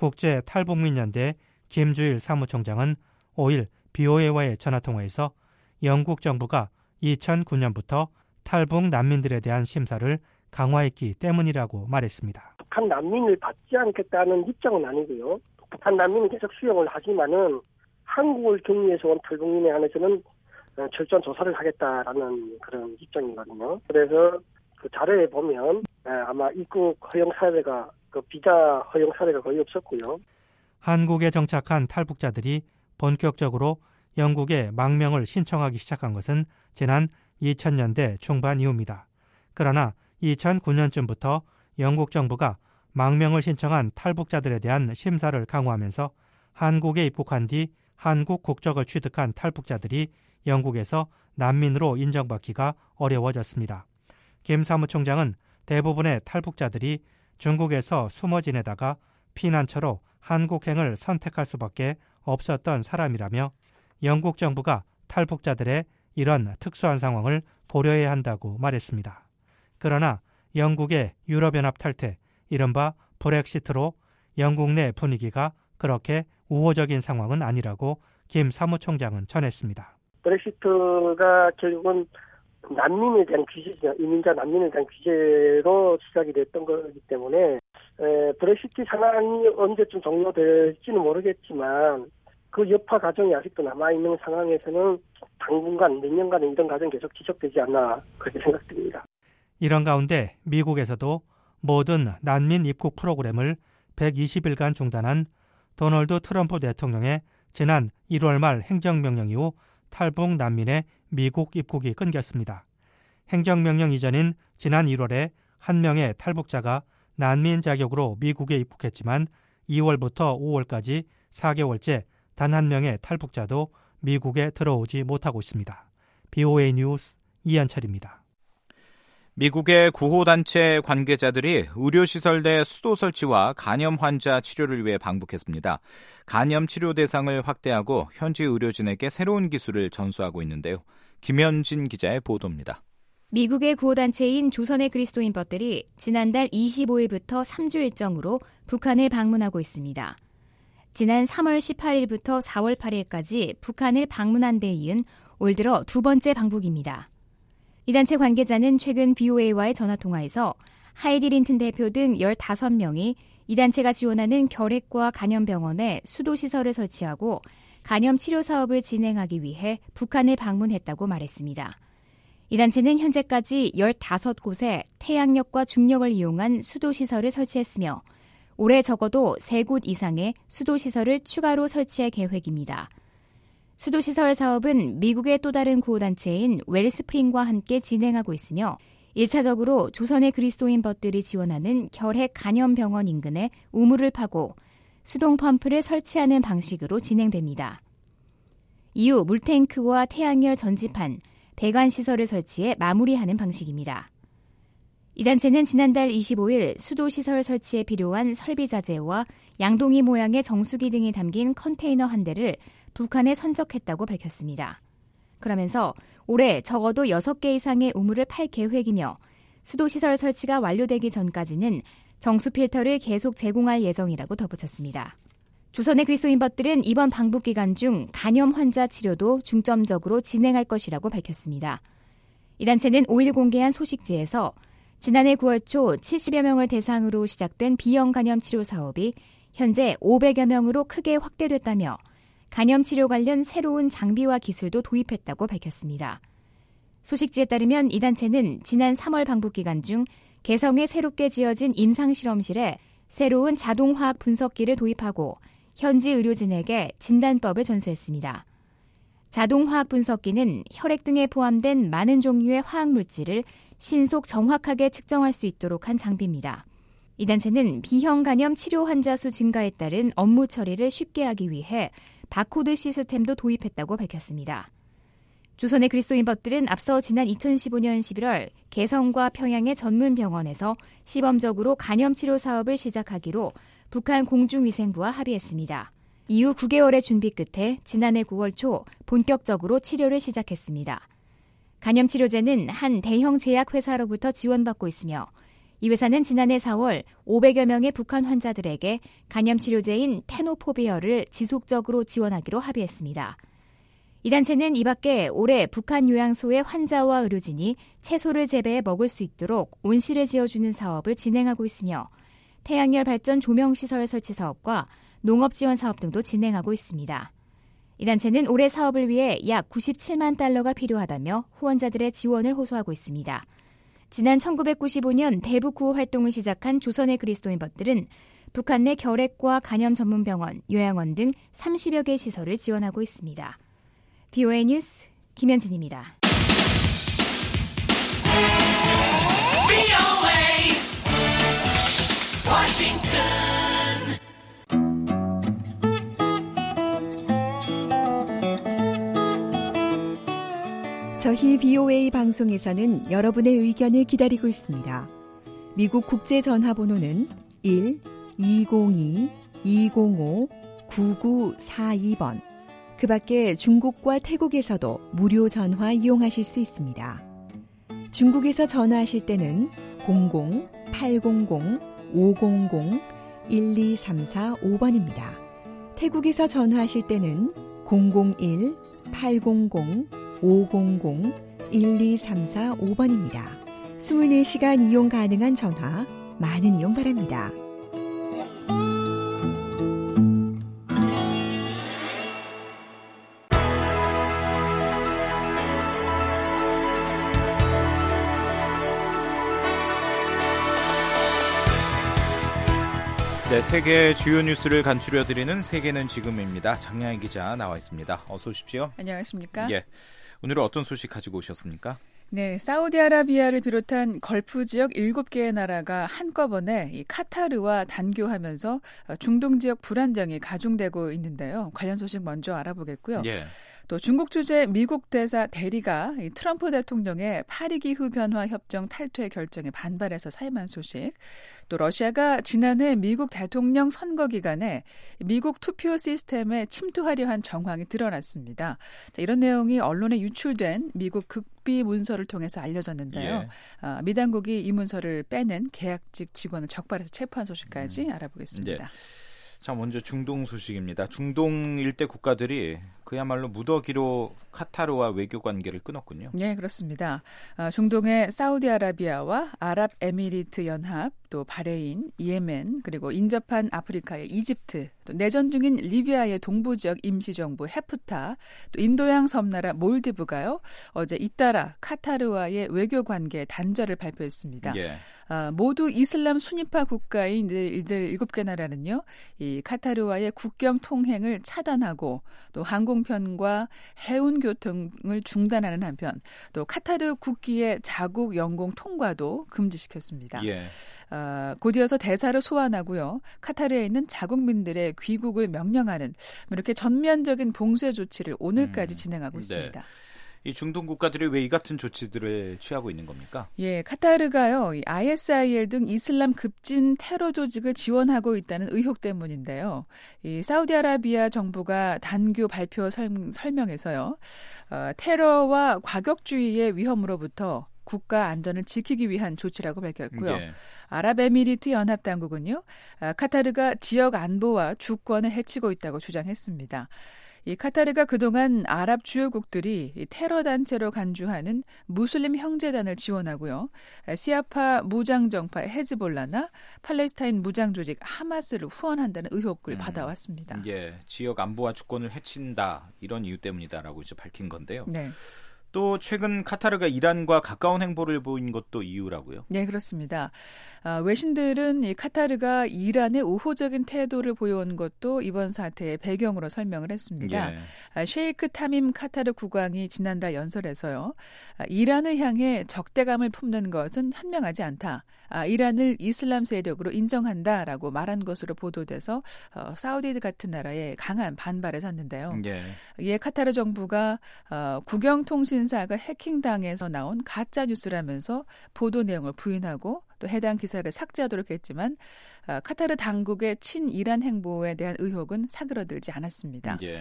국제탈북민연대 김주일 사무총장은 오일 비오에이와의 전화통화에서 영국 정부가 이천구 년부터 탈북 난민들에 대한 심사를 강화했기 때문이라고 말했습니다. 북한 난민을 받지 않겠다는 입장은 아니고요. 북한 난민은 계속 수용을 하지만은 한국을 경유해서 온 탈북민에 한해서는 철저한 조사를 하겠다라는 그런 입장이거든요. 그래서 그 자료에 보면 아마 입국 허용 사례가 그 비자 허용 사례가 거의 없었고요. 한국에 정착한 탈북자들이 본격적으로 영국에 망명을 신청하기 시작한 것은 지난 이천 년대 중반 이후입니다. 그러나 이천구 년쯤부터 영국 정부가 망명을 신청한 탈북자들에 대한 심사를 강화하면서 한국에 입국한 뒤 한국 국적을 취득한 탈북자들이 영국에서 난민으로 인정받기가 어려워졌습니다. 김 사무총장은 대부분의 탈북자들이 중국에서 숨어 지내다가 피난처로 한국행을 선택할 수밖에 없었던 사람이라며 영국 정부가 탈북자들의 이런 특수한 상황을 고려해야 한다고 말했습니다. 그러나 영국의 유럽연합 탈퇴, 이른바 브렉시트로 영국 내 분위기가 그렇게 우호적인 상황은 아니라고 김 사무총장은 전했습니다. 브렉시트가 결국은 난민에 대한 규제죠. 이민자 난민에 대한 규제로 시작이 됐던 거기 때문에 에, 브렉시트 상황이 언제쯤 종료될지는 모르겠지만 그 여파 과정이 아직도 남아있는 상황에서는 당분간 몇 년간은 이런 과정이 계속 지속되지 않나 그렇게 생각됩니다. 이런 가운데 미국에서도 모든 난민 입국 프로그램을 백이십 일간 중단한 도널드 트럼프 대통령의 지난 일월 말 행정명령 이후 탈북 난민의 미국 입국이 끊겼습니다. 행정명령 이전인 지난 일월에 한 명의 탈북자가 난민 자격으로 미국에 입국했지만 이월부터 오월까지 사 개월째 단 한 명의 탈북자도 미국에 들어오지 못하고 있습니다. 비오에이 뉴스 이한철입니다. 미국의 구호단체 관계자들이 의료시설 내 수도 설치와 간염 환자 치료를 위해 방북했습니다. 간염 치료 대상을 확대하고 현지 의료진에게 새로운 기술을 전수하고 있는데요. 김현진 기자의 보도입니다. 미국의 구호단체인 조선의 그리스도인법들이 지난달 이십오일부터 삼 주 일정으로 북한을 방문하고 있습니다. 지난 삼월 십팔일부터 사월 팔일까지 북한을 방문한 데 이은 올 들어 두 번째 방북입니다. 이 단체 관계자는 최근 비오에이와의 전화통화에서 하이디 린튼 대표 등 열다섯 명이 이 단체가 지원하는 결핵과 간염병원에 수도시설을 설치하고 간염 치료 사업을 진행하기 위해 북한을 방문했다고 말했습니다. 이 단체는 현재까지 열다섯 곳에 태양력과 중력을 이용한 수도시설을 설치했으며 올해 적어도 세 곳 이상의 수도시설을 추가로 설치할 계획입니다. 수도시설 사업은 미국의 또 다른 구호단체인 웰스프링과 함께 진행하고 있으며 일 차적으로 조선의 그리스도인 벗들이 지원하는 결핵 간염병원 인근에 우물을 파고 수동 펌프를 설치하는 방식으로 진행됩니다. 이후 물탱크와 태양열 전지판, 배관시설을 설치해 마무리하는 방식입니다. 이 단체는 지난달 이십오일 수도시설 설치에 필요한 설비 자재와 양동이 모양의 정수기 등이 담긴 컨테이너 한 대를 북한에 선적했다고 밝혔습니다. 그러면서 올해 적어도 여섯 개 이상의 우물을 팔 계획이며 수도시설 설치가 완료되기 전까지는 정수 필터를 계속 제공할 예정이라고 덧붙였습니다. 조선의 그리스도인법들은 이번 방북 기간 중 간염 환자 치료도 중점적으로 진행할 것이라고 밝혔습니다. 이 단체는 오일 공개한 소식지에서 지난해 구월 초 칠십여 명을 대상으로 시작된 B형 간염 치료 사업이 현재 오백여 명으로 크게 확대됐다며 간염 치료 관련 새로운 장비와 기술도 도입했다고 밝혔습니다. 소식지에 따르면 이 단체는 지난 삼월 방북 기간 중 개성에 새롭게 지어진 임상실험실에 새로운 자동화학 분석기를 도입하고 현지 의료진에게 진단법을 전수했습니다. 자동화학 분석기는 혈액 등에 포함된 많은 종류의 화학물질을 신속 정확하게 측정할 수 있도록 한 장비입니다. 이 단체는 B형 간염 치료 환자 수 증가에 따른 업무 처리를 쉽게 하기 위해 바코드 시스템도 도입했다고 밝혔습니다. 조선의 그리스도인법들은 앞서 지난 이천십오년 십일월 개성과 평양의 전문 병원에서 시범적으로 간염 치료 사업을 시작하기로 북한 공중위생부와 합의했습니다. 이후 구 개월의 준비 끝에 지난해 구월 초 본격적으로 치료를 시작했습니다. 간염치료제는 한 대형 제약회사로부터 지원받고 있으며 이 회사는 지난해 사월 오백여 명의 북한 환자들에게 간염치료제인 테노포비어를 지속적으로 지원하기로 합의했습니다. 이 단체는 이 밖에 올해 북한 요양소의 환자와 의료진이 채소를 재배해 먹을 수 있도록 온실을 지어주는 사업을 진행하고 있으며 태양열 발전 조명시설 설치 사업과 농업 지원 사업 등도 진행하고 있습니다. 이 단체는 올해 사업을 위해 약 구십칠만 달러가 필요하다며 후원자들의 지원을 호소하고 있습니다. 지난 천구백구십오년 대북 구호 활동을 시작한 조선의 그리스도인법들은 북한 내 결핵과 간염 전문 병원, 요양원 등 삼십여 개 시설을 지원하고 있습니다. 비오에이 뉴스 김현진입니다. 저희 비오에이 방송에서는 여러분의 의견을 기다리고 있습니다. 미국 국제전화번호는 일 이공이 이공오 구구사이 번. 그 밖에 중국과 태국에서도 무료 전화 이용하실 수 있습니다. 중국에서 전화하실 때는 공공 팔공공 오공공 일이삼사오 번입니다. 태국에서 전화하실 때는 공공일 팔공공 오공공 일이삼사오 번입니다. 이십사 시간 이용 가능한 전화 많은 이용 바랍니다. 네, 세계 주요 뉴스를 간추려드리는 세계는 지금입니다. 장량희 기자 나와 있습니다. 어서 오십시오. 안녕하십니까? 예, 오늘은 어떤 소식 가지고 오셨습니까? 네, 사우디아라비아를 비롯한 걸프 지역 일곱 개의 나라가 한꺼번에 이 카타르와 단교하면서 중동 지역 불안정이 가중되고 있는데요. 관련 소식 먼저 알아보겠고요. 예. 또 중국 주재 미국 대사 대리가 이 트럼프 대통령의 파리기후 변화 협정 탈퇴 결정에 반발해서 사임한 소식, 또 러시아가 지난해 미국 대통령 선거 기간에 미국 투표 시스템에 침투하려 한 정황이 드러났습니다. 자, 이런 내용이 언론에 유출된 미국 극비 문서를 통해서 알려졌는데요. 예. 아, 미 당국이 이 문서를 빼낸 계약직 직원을 적발해서 체포한 소식까지 음. 알아보겠습니다. 네. 자, 먼저 중동 소식입니다. 중동 일대 국가들이 그야말로 무더기로 카타르와 외교 관계를 끊었군요. 네, 그렇습니다. 아, 중동의 사우디아라비아와 아랍에미리트 연합, 또 바레인, 예멘, 그리고 인접한 아프리카의 이집트, 또 내전 중인 리비아의 동부 지역 임시정부 헤프타, 또 인도양 섬나라 몰디브가요, 어제 잇따라 카타르와의 외교 관계 단절을 발표했습니다. 예. 아, 모두 이슬람 순위파 국가인 이들 일곱 개 나라는요, 이 카타르와의 국경 통행을 차단하고 또 항공편과 해운 교통을 중단하는 한편 또 카타르 국기의 자국 영공 통과도 금지시켰습니다. 예. 어, 곧이어서 대사를 소환하고요. 카타르에 있는 자국민들의 귀국을 명령하는 이렇게 전면적인 봉쇄 조치를 오늘까지 음, 진행하고 있습니다. 네. 이 중동 국가들이 왜 이 같은 조치들을 취하고 있는 겁니까? 예, 카타르가요, 이 아이에스아이엘 등 이슬람 급진 테러 조직을 지원하고 있다는 의혹 때문인데요. 이 사우디아라비아 정부가 단교 발표 설, 설명에서요, 어, 테러와 과격주의의 위험으로부터 국가 안전을 지키기 위한 조치라고 밝혔고요. 예. 아랍에미리트 연합당국은요, 카타르가 지역 안보와 주권을 해치고 있다고 주장했습니다. 이 카타르가 그동안 아랍 주요국들이 테러 단체로 간주하는 무슬림 형제단을 지원하고요, 시아파 무장정파 헤즈볼라나 팔레스타인 무장조직 하마스를 후원한다는 의혹을 음, 받아왔습니다. 예, 지역 안보와 주권을 해친다 이런 이유 때문이다라고 이제 밝힌 건데요. 네. 또 최근 카타르가 이란과 가까운 행보를 보인 것도 이유라고요? 네, 그렇습니다. 아, 외신들은 이 카타르가 이란의 우호적인 태도를 보여온 것도 이번 사태의 배경으로 설명을 했습니다. 예. 아, 셰이크 타밈 카타르 국왕이 지난달 연설에서요, 아, 이란을 향해 적대감을 품는 것은 현명하지 않다. 아, 이란을 이슬람 세력으로 인정한다라고 말한 것으로 보도돼서 어, 사우디 같은 나라에 강한 반발을 샀는데요. 예. 이에 카타르 정부가 어, 국영통신사가 해킹당해서 나온 가짜 뉴스라면서 보도 내용을 부인하고 또 해당 기사를 삭제하도록 했지만 어, 카타르 당국의 친이란 행보에 대한 의혹은 사그러들지 않았습니다. 예.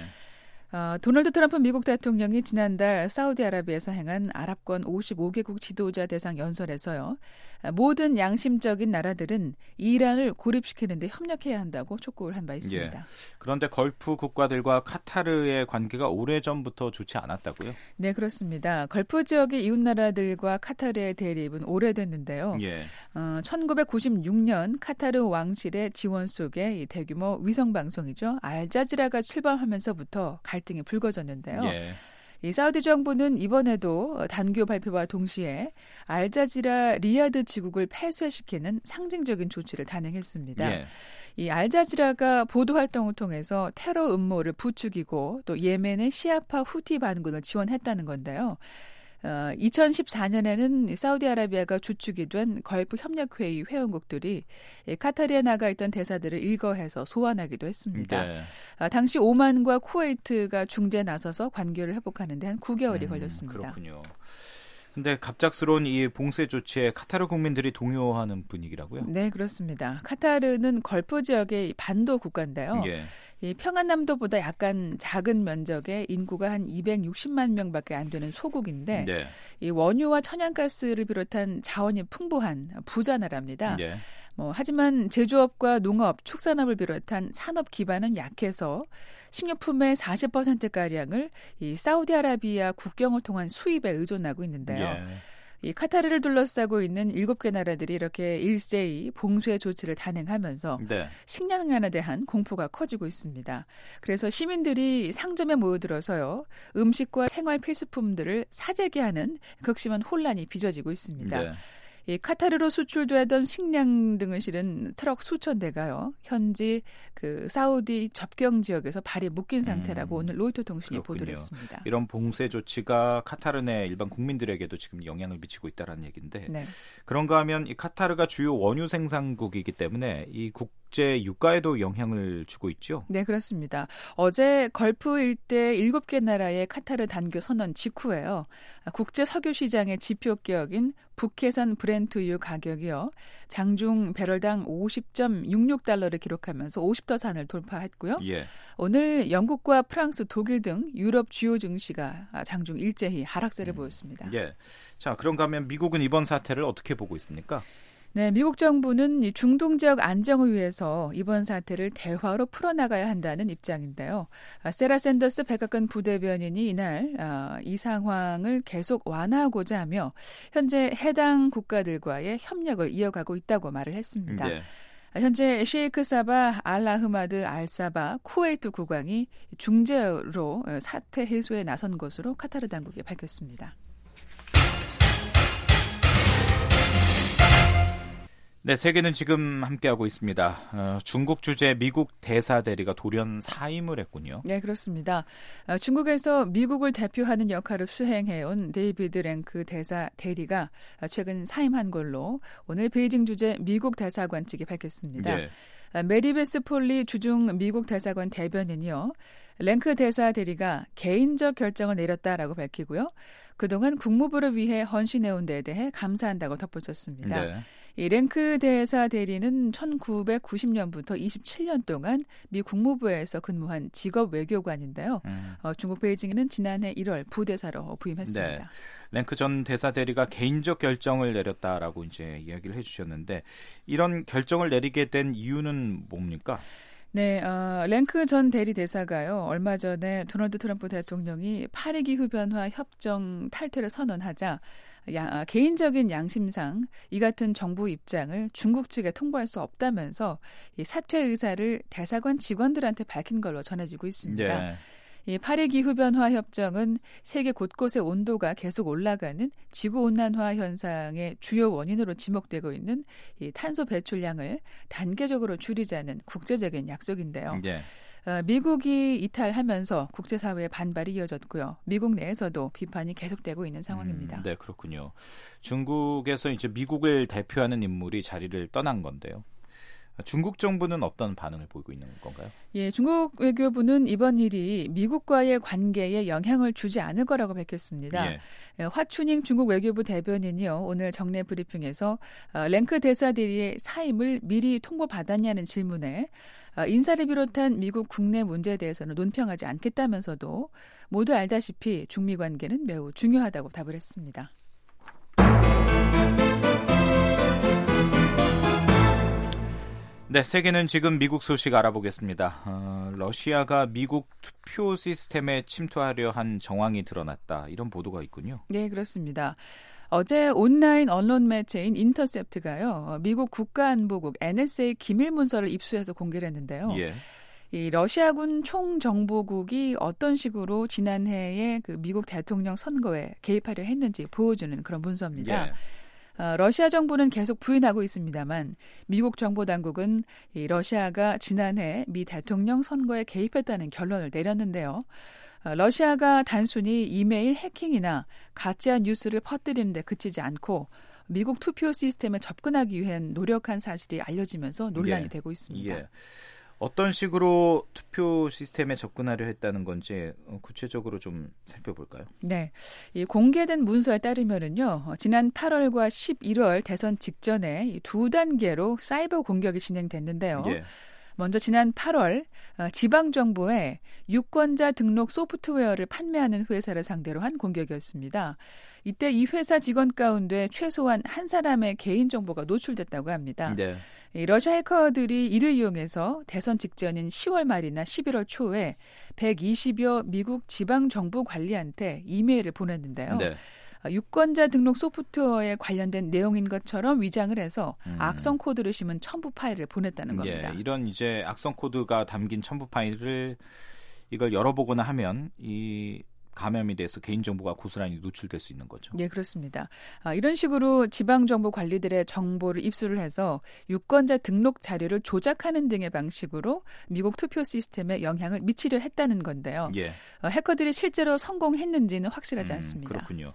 어, 도널드 트럼프 미국 대통령이 지난달 사우디아라비아에서 행한 아랍권 오십오 개국 지도자 대상 연설에서요, 모든 양심적인 나라들은 이란을 고립시키는 데 협력해야 한다고 촉구를 한 바 있습니다. 예. 그런데 걸프 국가들과 카타르의 관계가 오래전부터 좋지 않았다고요? 네, 그렇습니다. 걸프 지역의 이웃 나라들과 카타르의 대립은 오래됐는데요. 예. 어, 천구백구십육 년 카타르 왕실의 지원 속에 이 대규모 위성방송이죠, 알자지라가 출범하면서부터 갈등이 불거졌는데요. 예. 이 사우디 정부는 이번에도 단교 발표와 동시에 알자지라 리야드 지국을 폐쇄시키는 상징적인 조치를 단행했습니다. 예. 이 알자지라가 보도 활동을 통해서 테러 음모를 부추기고 또 예멘의 시아파 후티 반군을 지원했다는 건데요. 어, 이천십사 년에는 사우디아라비아가 주축이 된 걸프 협력회의 회원국들이 카타르에 나가 있던 대사들을 일거해서 소환하기도 했습니다. 네. 아, 당시 오만과 쿠웨이트가 중재에 나서서 관계를 회복하는 데 한 구 개월이 음, 걸렸습니다. 그렇군요. 근데 갑작스러운 이 봉쇄 조치에 카타르 국민들이 동요하는 분위기라고요? 네, 그렇습니다. 카타르는 걸프 지역의 반도 국가인데요. 예. 이 평안남도보다 약간 작은 면적의 인구가 한 이백육십만 명밖에 안 되는 소국인데 네. 이 원유와 천연가스를 비롯한 자원이 풍부한 부자 나라입니다. 네. 뭐 하지만 제조업과 농업, 축산업을 비롯한 산업 기반은 약해서 식료품의 사십 퍼센트가량을 이 사우디아라비아 국경을 통한 수입에 의존하고 있는데요. 네. 이 카타르를 둘러싸고 있는 일곱 개 나라들이 이렇게 일제히 봉쇄 조치를 단행하면서 네. 식량난에 대한 공포가 커지고 있습니다. 그래서 시민들이 상점에 모여들어서요, 음식과 생활 필수품들을 사재기 하는 극심한 혼란이 빚어지고 있습니다. 네. 이 카타르로 수출되던 식량 등을 실은 트럭 수천 대가요, 현지 그 사우디 접경 지역에서 발이 묶인 상태라고 음, 오늘 로이터 통신이 그렇군요. 보도를 했습니다. 이런 봉쇄 조치가 카타르 내 일반 국민들에게도 지금 영향을 미치고 있다는 얘기인데 네. 그런가 하면 이 카타르가 주요 원유 생산국이기 때문에 이 국제 유가에도 영향을 주고 있죠? 네, 그렇습니다. 어제 걸프 일대 일곱 개 나라의 카타르 단교 선언 직후에요, 국제 석유 시장의 지표격인 북해산 브렌트유 가격이요, 장중 배럴당 오십 점 육육 달러를 기록하면서 오십 더 산을 돌파했고요. 예. 오늘 영국과 프랑스, 독일 등 유럽 주요 증시가 장중 일제히 하락세를 음. 보였습니다. 예. 자, 그런가 하면 미국은 이번 사태를 어떻게 보고 있습니까? 네, 미국 정부는 중동 지역 안정을 위해서 이번 사태를 대화로 풀어나가야 한다는 입장인데요. 세라 샌더스 백악관 부대변인이 이날 이 상황을 계속 완화하고자 하며 현재 해당 국가들과의 협력을 이어가고 있다고 말을 했습니다. 네. 현재 셰이크 사바 알 아흐마드 알 사바 쿠웨이트 국왕이 중재로 사태 해소에 나선 것으로 카타르 당국이 밝혔습니다. 네, 세계는 지금 함께하고 있습니다. 어, 중국 주재 미국 대사 대리가 돌연 사임을 했군요. 네, 그렇습니다. 어, 중국에서 미국을 대표하는 역할을 수행해온 데이비드 랭크 대사 대리가 최근 사임한 걸로 오늘 베이징 주재 미국 대사관 측이 밝혔습니다. 네. 메리베스 폴리 주중 미국 대사관 대변인이요, 랭크 대사 대리가 개인적 결정을 내렸다라고 밝히고요. 그동안 국무부를 위해 헌신해온 데에 대해 감사한다고 덧붙였습니다. 네. 이 랭크 대사 대리는 천구백구십 년부터 이십칠 년 동안 미 국무부에서 근무한 직업 외교관인데요. 음. 어, 중국 베이징에는 지난해 일월 부대사로 부임했습니다. 네. 랭크 전 대사 대리가 개인적 결정을 내렸다라고 이제 이야기를 해주셨는데 이런 결정을 내리게 된 이유는 뭡니까? 네, 어, 랭크 전 대리 대사가요. 얼마 전에 도널드 트럼프 대통령이 파리 기후 변화 협정 탈퇴를 선언하자 야, 개인적인 양심상 이 같은 정부 입장을 중국 측에 통보할 수 없다면서 이 사퇴 의사를 대사관 직원들한테 밝힌 걸로 전해지고 있습니다. 네. 이 파리 기후 변화 협정은 세계 곳곳의 온도가 계속 올라가는 지구 온난화 현상의 주요 원인으로 지목되고 있는 이 탄소 배출량을 단계적으로 줄이자는 국제적인 약속인데요. 네. 어, 미국이 이탈하면서 국제사회의 반발이 이어졌고요. 미국 내에서도 비판이 계속되고 있는 상황입니다. 음, 네, 그렇군요. 중국에서 이제 미국을 대표하는 인물이 자리를 떠난 건데요. 중국 정부는 어떤 반응을 보이고 있는 건가요? 예, 중국 외교부는 이번 일이 미국과의 관계에 영향을 주지 않을 거라고 밝혔습니다. 예. 예, 화춘잉 중국 외교부 대변인이요, 오늘 정례 브리핑에서 어, 랭크 대사 대리의 사임을 미리 통보받았냐는 질문에 어, 인사를 비롯한 미국 국내 문제에 대해서는 논평하지 않겠다면서도 모두 알다시피 중미 관계는 매우 중요하다고 답을 했습니다. 네, 세계는 지금 미국 소식 알아보겠습니다. 어, 러시아가 미국 투표 시스템에 침투하려 한 정황이 드러났다. 이런 보도가 있군요. 네, 그렇습니다. 어제 온라인 언론 매체인 인터셉트가요, 미국 국가안보국 엔에스에이 기밀 문서를 입수해서 공개를 했는데요. 예. 이 러시아군 총정보국이 어떤 식으로 지난해에 그 미국 대통령 선거에 개입하려 했는지 보여주는 그런 문서입니다. 예. 어, 러시아 정부는 계속 부인하고 있습니다만 미국 정보당국은 이 러시아가 지난해 미 대통령 선거에 개입했다는 결론을 내렸는데요. 어, 러시아가 단순히 이메일 해킹이나 가짜 뉴스를 퍼뜨리는 데 그치지 않고 미국 투표 시스템에 접근하기 위한 노력한 사실이 알려지면서 논란이 예. 되고 있습니다. 예. 어떤 식으로 투표 시스템에 접근하려 했다는 건지 구체적으로 좀 살펴볼까요? 네, 이 공개된 문서에 따르면은요, 지난 팔월과 십일월 대선 직전에 두 단계로 사이버 공격이 진행됐는데요. 예. 먼저 지난 팔월 지방정부에 유권자 등록 소프트웨어를 판매하는 회사를 상대로 한 공격이었습니다. 이때 이 회사 직원 가운데 최소한 한 사람의 개인정보가 노출됐다고 합니다. 네. 이 러시아 해커들이 이를 이용해서 대선 직전인 시월 말이나 십일월 초에 백이십여 미국 지방정부 관리한테 이메일을 보냈는데요. 네. 유권자 등록 소프트웨어에 관련된 내용인 것처럼 위장을 해서 음. 악성 코드를 심은 첨부 파일을 보냈다는 겁니다. 예, 이런 이제 악성 코드가 담긴 첨부 파일을 이걸 열어보거나 하면 이 감염이 돼서 개인정보가 고스란히 노출될 수 있는 거죠. 네, 그렇습니다. 아, 이런 식으로 지방정부 관리들의 정보를 입수를 해서 유권자 등록 자료를 조작하는 등의 방식으로 미국 투표 시스템에 영향을 미치려 했다는 건데요. 예. 어, 해커들이 실제로 성공했는지는 확실하지 음, 않습니다. 그렇군요.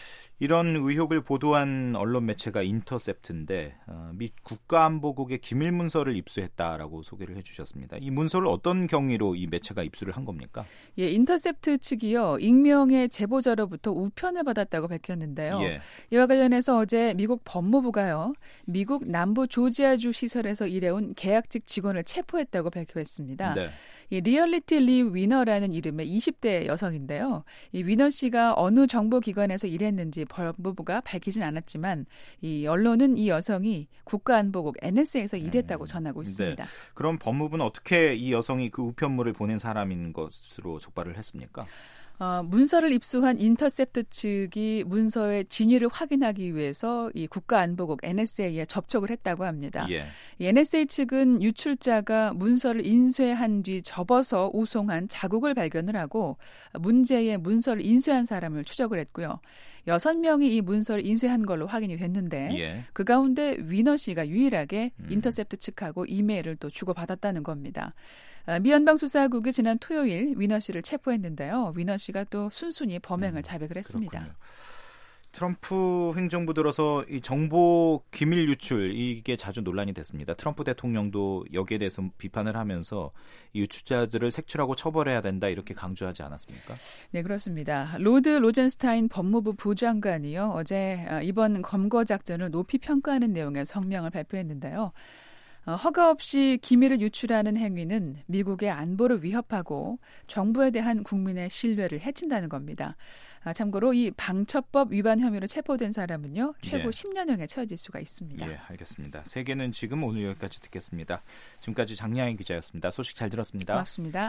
이런 의혹을 보도한 언론 매체가 인터셉트인데 어, 미 국가안보국의 기밀 문서를 입수했다라고 소개를 해주셨습니다. 이 문서를 어떤 경위로 이 매체가 입수를 한 겁니까? 예, 인터셉트 측이요, 익명의 제보자로부터 우편을 받았다고 밝혔는데요. 예. 이와 관련해서 어제 미국 법무부가요, 미국 남부 조지아주 시설에서 일해온 계약직 직원을 체포했다고 발표했습니다. 네. 이 리얼리티 리 위너라는 이름의 이십 대 여성인데요. 이 위너 씨가 어느 정보기관에서 일했는지 법무부가 밝히진 않았지만 이 언론은 이 여성이 국가안보국 엔에스에이에서 일했다고 음, 전하고 있습니다. 네. 그럼 법무부는 어떻게 이 여성이 그 우편물을 보낸 사람인 것으로 촉발을 했습니까? 어, 문서를 입수한 인터셉트 측이 문서의 진위를 확인하기 위해서 이 국가안보국 엔에스에이에 접촉을 했다고 합니다. 예. 이 엔에스에이 측은 유출자가 문서를 인쇄한 뒤 접어서 우송한 자국을 발견을 하고 문제의 문서를 인쇄한 사람을 추적을 했고요. 여섯 명이 이 문서를 인쇄한 걸로 확인이 됐는데 예. 그 가운데 위너 씨가 유일하게 음. 인터셉트 측하고 이메일을 또 주고받았다는 겁니다. 미 연방수사국이 지난 토요일 위너 씨를 체포했는데요. 위너 씨가 또 순순히 범행을 자백을 했습니다. 그렇군요. 트럼프 행정부 들어서 이 정보 기밀 유출 이게 자주 논란이 됐습니다. 트럼프 대통령도 여기에 대해서 비판을 하면서 이 유출자들을 색출하고 처벌해야 된다 이렇게 강조하지 않았습니까? 네, 그렇습니다. 로드 로젠스타인 법무부 부장관이요. 어제 이번 검거 작전을 높이 평가하는 내용의 성명을 발표했는데요. 허가 없이 기밀을 유출하는 행위는 미국의 안보를 위협하고 정부에 대한 국민의 신뢰를 해친다는 겁니다. 참고로 이 방첩법 위반 혐의로 체포된 사람은요. 최고 예. 십 년형에 처해질 수가 있습니다. 예, 알겠습니다. 세계는 지금 오늘 여기까지 듣겠습니다. 지금까지 장량희 기자였습니다. 소식 잘 들었습니다. 고맙습니다.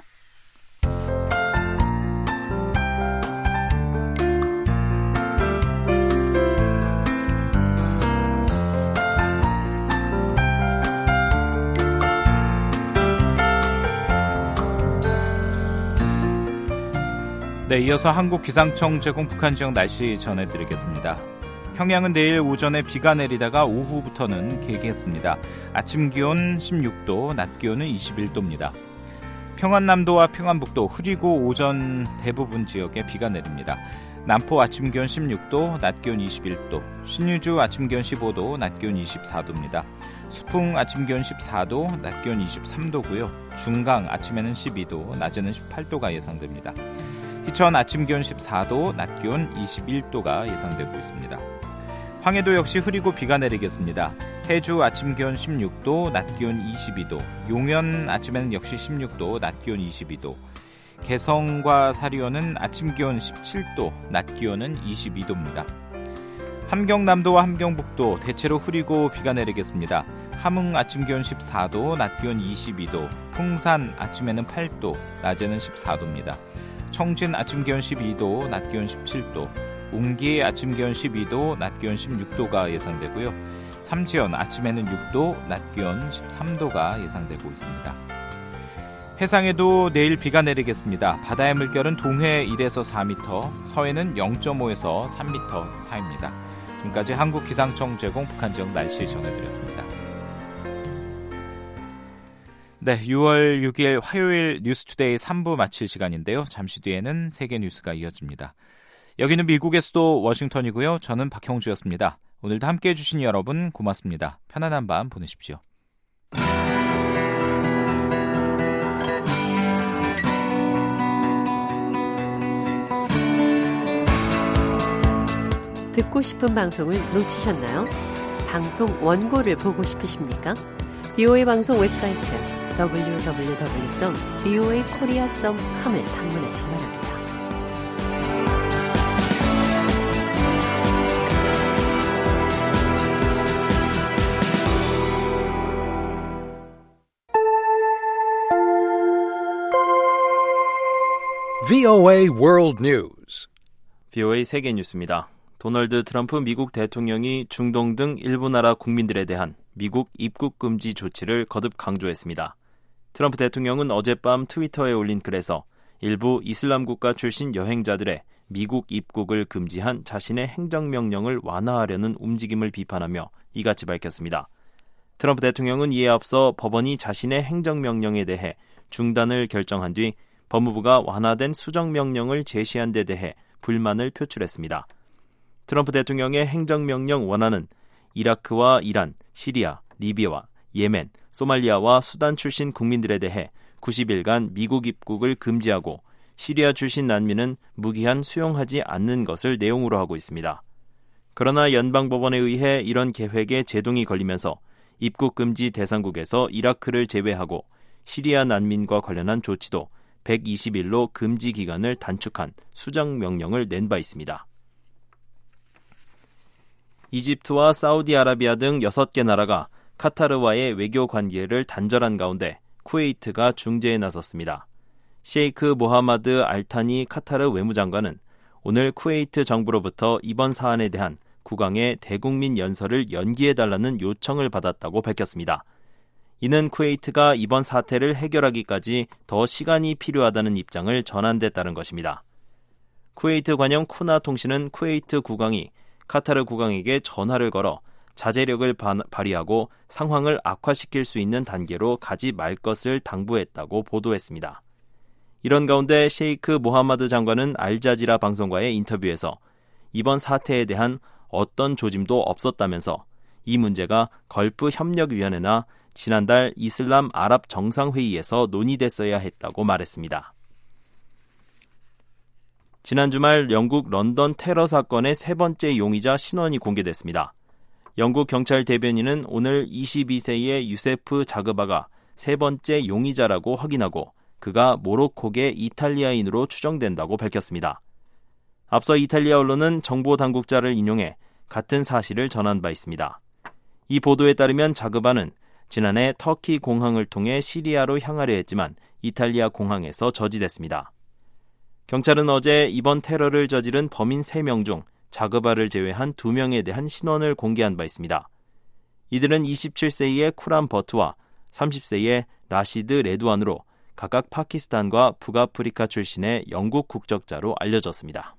네, 이어서 한국기상청 제공 북한 지역 날씨 전해드리겠습니다. 평양은 내일 오전에 비가 내리다가 오후부터는 개겠습니다. 아침 기온 십육 도, 낮 기온은 이십일 도입니다. 평안남도와 평안북도 흐리고 오전 대부분 지역에 비가 내립니다. 남포 아침 기온 십육 도, 낮 기온 이십일 도, 신유주 아침 기온 십오 도, 낮 기온 이십사 도입니다. 수풍 아침 기온 십사 도, 낮 기온 이십삼 도고요. 중강 아침에는 십이 도, 낮에는 십팔 도가 예상됩니다. 희천 아침 기온 십사 도, 낮 기온 이십일 도가 예상되고 있습니다. 황해도 역시 흐리고 비가 내리겠습니다. 해주 아침 기온 십육 도, 낮 기온 이십이 도, 용현 아침에는 역시 십육 도, 낮 기온 이십이 도, 개성과 사리온은 아침 기온 십칠 도, 낮 기온은 이십이 도입니다. 함경남도와 함경북도 대체로 흐리고 비가 내리겠습니다. 함흥 아침 기온 십사 도, 낮 기온 이십이 도, 풍산 아침에는 팔 도, 낮에는 십사 도입니다. 청진 아침 기온 십이 도, 낮 기온 십칠 도, 웅기 아침 기온 십이 도, 낮 기온 십육 도가 예상되고요. 삼지연 아침에는 육 도, 낮 기온 십삼 도가 예상되고 있습니다. 해상에도 내일 비가 내리겠습니다. 바다의 물결은 동해 일에서 사 미터, 서해는 영 점 오에서 삼 미터 사이입니다. 지금까지 한국기상청 제공 북한 지역 날씨 전해드렸습니다. 네, 유월 육일 화요일 뉴스투데이 삼 부 마칠 시간인데요. 잠시 뒤에는 세계 뉴스가 이어집니다. 여기는 미국의 수도 워싱턴이고요. 저는 박형주였습니다. 오늘도 함께해 주신 여러분 고맙습니다. 편안한 밤 보내십시오. 듣고 싶은 방송을 놓치셨나요? 방송 원고를 보고 싶으십니까? 비오에이 방송 웹사이트 더블유 더블유 더블유 점 비오에이 코리아 점 컴을 방문하시기 바랍니다. 브이오에이 World News. 브이오에이 세계 뉴스입니다. 도널드 트럼프 미국 대통령이 중동 등 일부 나라 국민들에 대한 미국 입국 금지 조치를 거듭 강조했습니다. 트럼프 대통령은 어젯밤 트위터에 올린 글에서 일부 이슬람 국가 출신 여행자들의 미국 입국을 금지한 자신의 행정명령을 완화하려는 움직임을 비판하며 이같이 밝혔습니다. 트럼프 대통령은 이에 앞서 법원이 자신의 행정명령에 대해 중단을 결정한 뒤 법무부가 완화된 수정명령을 제시한 데 대해 불만을 표출했습니다. 트럼프 대통령의 행정명령 원안은 이라크와 이란, 시리아, 리비아, 예멘, 소말리아와 수단 출신 국민들에 대해 구십 일간 미국 입국을 금지하고 시리아 출신 난민은 무기한 수용하지 않는 것을 내용으로 하고 있습니다. 그러나 연방법원에 의해 이런 계획에 제동이 걸리면서 입국 금지 대상국에서 이라크를 제외하고 시리아 난민과 관련한 조치도 백이십 일로 금지 기간을 단축한 수정 명령을 낸 바 있습니다. 이집트와 사우디아라비아 등 여섯 개 나라가 카타르와의 외교 관계를 단절한 가운데 쿠웨이트가 중재에 나섰습니다. 셰이크 모하마드 알타니 카타르 외무장관은 오늘 쿠웨이트 정부로부터 이번 사안에 대한 국왕의 대국민 연설을 연기해달라는 요청을 받았다고 밝혔습니다. 이는 쿠웨이트가 이번 사태를 해결하기까지 더 시간이 필요하다는 입장을 전한 데 따른 것입니다. 쿠웨이트 관영 쿠나 통신은 쿠웨이트 국왕이 카타르 국왕에게 전화를 걸어 자제력을 발휘하고 상황을 악화시킬 수 있는 단계로 가지 말 것을 당부했다고 보도했습니다. 이런 가운데 셰이크 모하마드 장관은 알자지라 방송과의 인터뷰에서 이번 사태에 대한 어떤 조짐도 없었다면서 이 문제가 걸프 협력위원회나 지난달 이슬람 아랍 정상회의에서 논의됐어야 했다고 말했습니다. 지난 주말 영국 런던 테러 사건의 세 번째 용의자 신원이 공개됐습니다. 영국 경찰 대변인은 오늘 이십이 세의 유세프 자그바가 세 번째 용의자라고 확인하고 그가 모로코계 이탈리아인으로 추정된다고 밝혔습니다. 앞서 이탈리아 언론은 정보 당국자를 인용해 같은 사실을 전한 바 있습니다. 이 보도에 따르면 자그바는 지난해 터키 공항을 통해 시리아로 향하려 했지만 이탈리아 공항에서 저지됐습니다. 경찰은 어제 이번 테러를 저지른 범인 세 명 중 자그바를 제외한 두 명에 대한 신원을 공개한 바 있습니다. 이들은 이십칠 세의 쿠란 버트와 삼십 세의 라시드 레두안으로 각각 파키스탄과 북아프리카 출신의 영국 국적자로 알려졌습니다.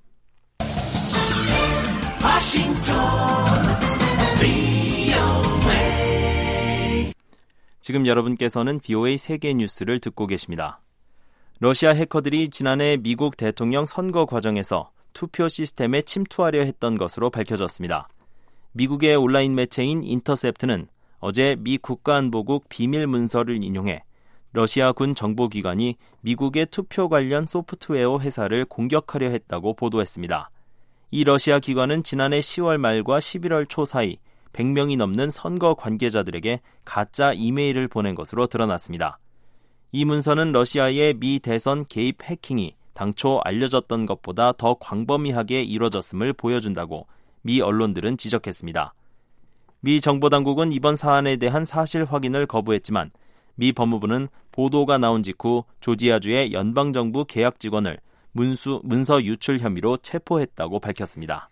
지금 여러분께서는 비오에이 세계 뉴스를 듣고 계십니다. 러시아 해커들이 지난해 미국 대통령 선거 과정에서 투표 시스템에 침투하려 했던 것으로 밝혀졌습니다. 미국의 온라인 매체인 인터셉트는 어제 미 국가안보국 비밀 문서를 인용해 러시아 군 정보기관이 미국의 투표 관련 소프트웨어 회사를 공격하려 했다고 보도했습니다. 이 러시아 기관은 지난해 시월 말과 십일월 초 사이 백 명이 넘는 선거 관계자들에게 가짜 이메일을 보낸 것으로 드러났습니다. 이 문서는 러시아의 미 대선 개입 해킹이 당초 알려졌던 것보다 더 광범위하게 이루어졌음을 보여준다고 미 언론들은 지적했습니다. 미 정보당국은 이번 사안에 대한 사실 확인을 거부했지만 미 법무부는 보도가 나온 직후 조지아주의 연방정부 계약 직원을 문수, 문서 유출 혐의로 체포했다고 밝혔습니다.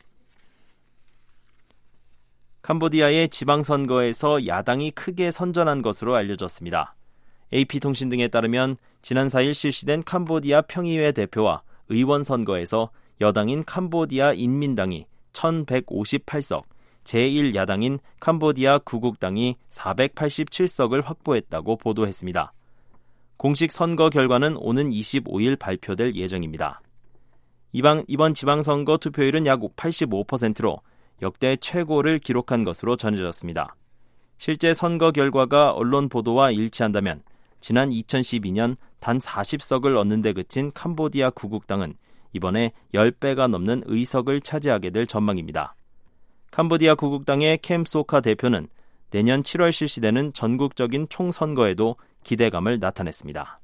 캄보디아의 지방선거에서 야당이 크게 선전한 것으로 알려졌습니다. 에이피통신 등에 따르면 지난 사 일 실시된 캄보디아 평의회 대표와 의원 선거에서 여당인 캄보디아 인민당이 천백오십팔 석, 제일 야당인 캄보디아 구국당이 사백팔십칠 석을 확보했다고 보도했습니다. 공식 선거 결과는 오는 이십오 일 발표될 예정입니다. 이번, 이번 지방선거 투표율은 약 팔십오 퍼센트로 역대 최고를 기록한 것으로 전해졌습니다. 실제 선거 결과가 언론 보도와 일치한다면 지난 이천십이 년 단 사십 석을 얻는 데 그친 캄보디아 구국당은 이번에 십 배가 넘는 의석을 차지하게 될 전망입니다. 캄보디아 구국당의 캠 소카 대표는 내년 칠월 실시되는 전국적인 총선거에도 기대감을 나타냈습니다.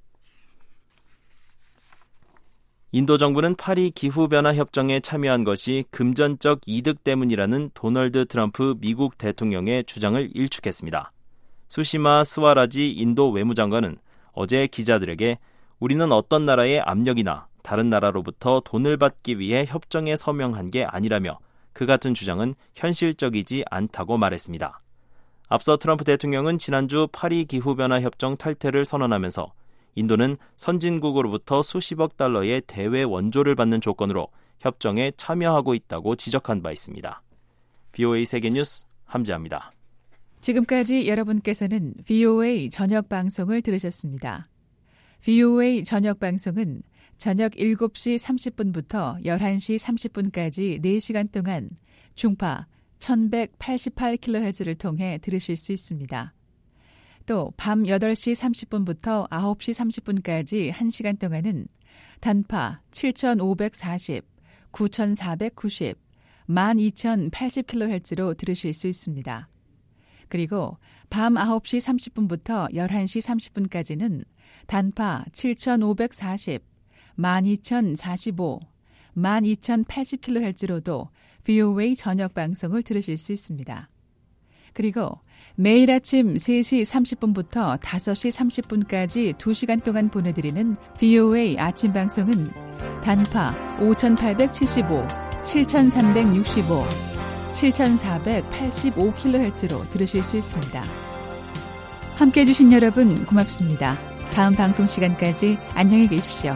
인도 정부는 파리 기후변화 협정에 참여한 것이 금전적 이득 때문이라는 도널드 트럼프 미국 대통령의 주장을 일축했습니다. 수시마 스와라지 인도 외무장관은 어제 기자들에게 우리는 어떤 나라의 압력이나 다른 나라로부터 돈을 받기 위해 협정에 서명한 게 아니라며 그 같은 주장은 현실적이지 않다고 말했습니다. 앞서 트럼프 대통령은 지난주 파리 기후변화 협정 탈퇴를 선언하면서 인도는 선진국으로부터 수십억 달러의 대외 원조를 받는 조건으로 협정에 참여하고 있다고 지적한 바 있습니다. 비오에이 세계뉴스 함지아입니다. 지금까지 여러분께서는 비오에이 저녁 방송을 들으셨습니다. 비오에이 저녁 방송은 저녁 일곱 시 삼십 분부터 열한 시 삼십 분까지 네 시간 동안 중파 천백팔십팔 킬로헤르츠를 통해 들으실 수 있습니다. 또 밤 여덟 시 삼십 분부터 아홉 시 삼십 분까지 한 시간 동안은 단파 칠천오백사십, 구천사백구십, 만 이천팔십 킬로헤르츠로 들으실 수 있습니다. 그리고 밤 아홉 시 삼십 분부터 열한 시 삼십 분까지는 단파 칠천오백사십, 만 이천사십오, 만 이천팔십 킬로헤르츠로도 비오에이 저녁 방송을 들으실 수 있습니다. 그리고 매일 아침 세 시 삼십 분부터 다섯 시 삼십 분까지 두 시간 동안 보내드리는 비오에이 아침 방송은 단파 오천팔백칠십오, 칠천삼백육십오, 칠천사백팔십오 킬로헤르츠로 들으실 수 있습니다. 함께해 주신 여러분 고맙습니다. 다음 방송 시간까지 안녕히 계십시오.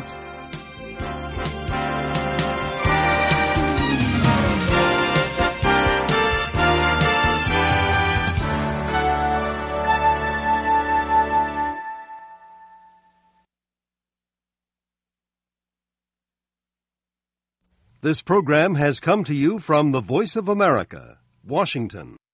This program has come to you from the Voice of America, Washington.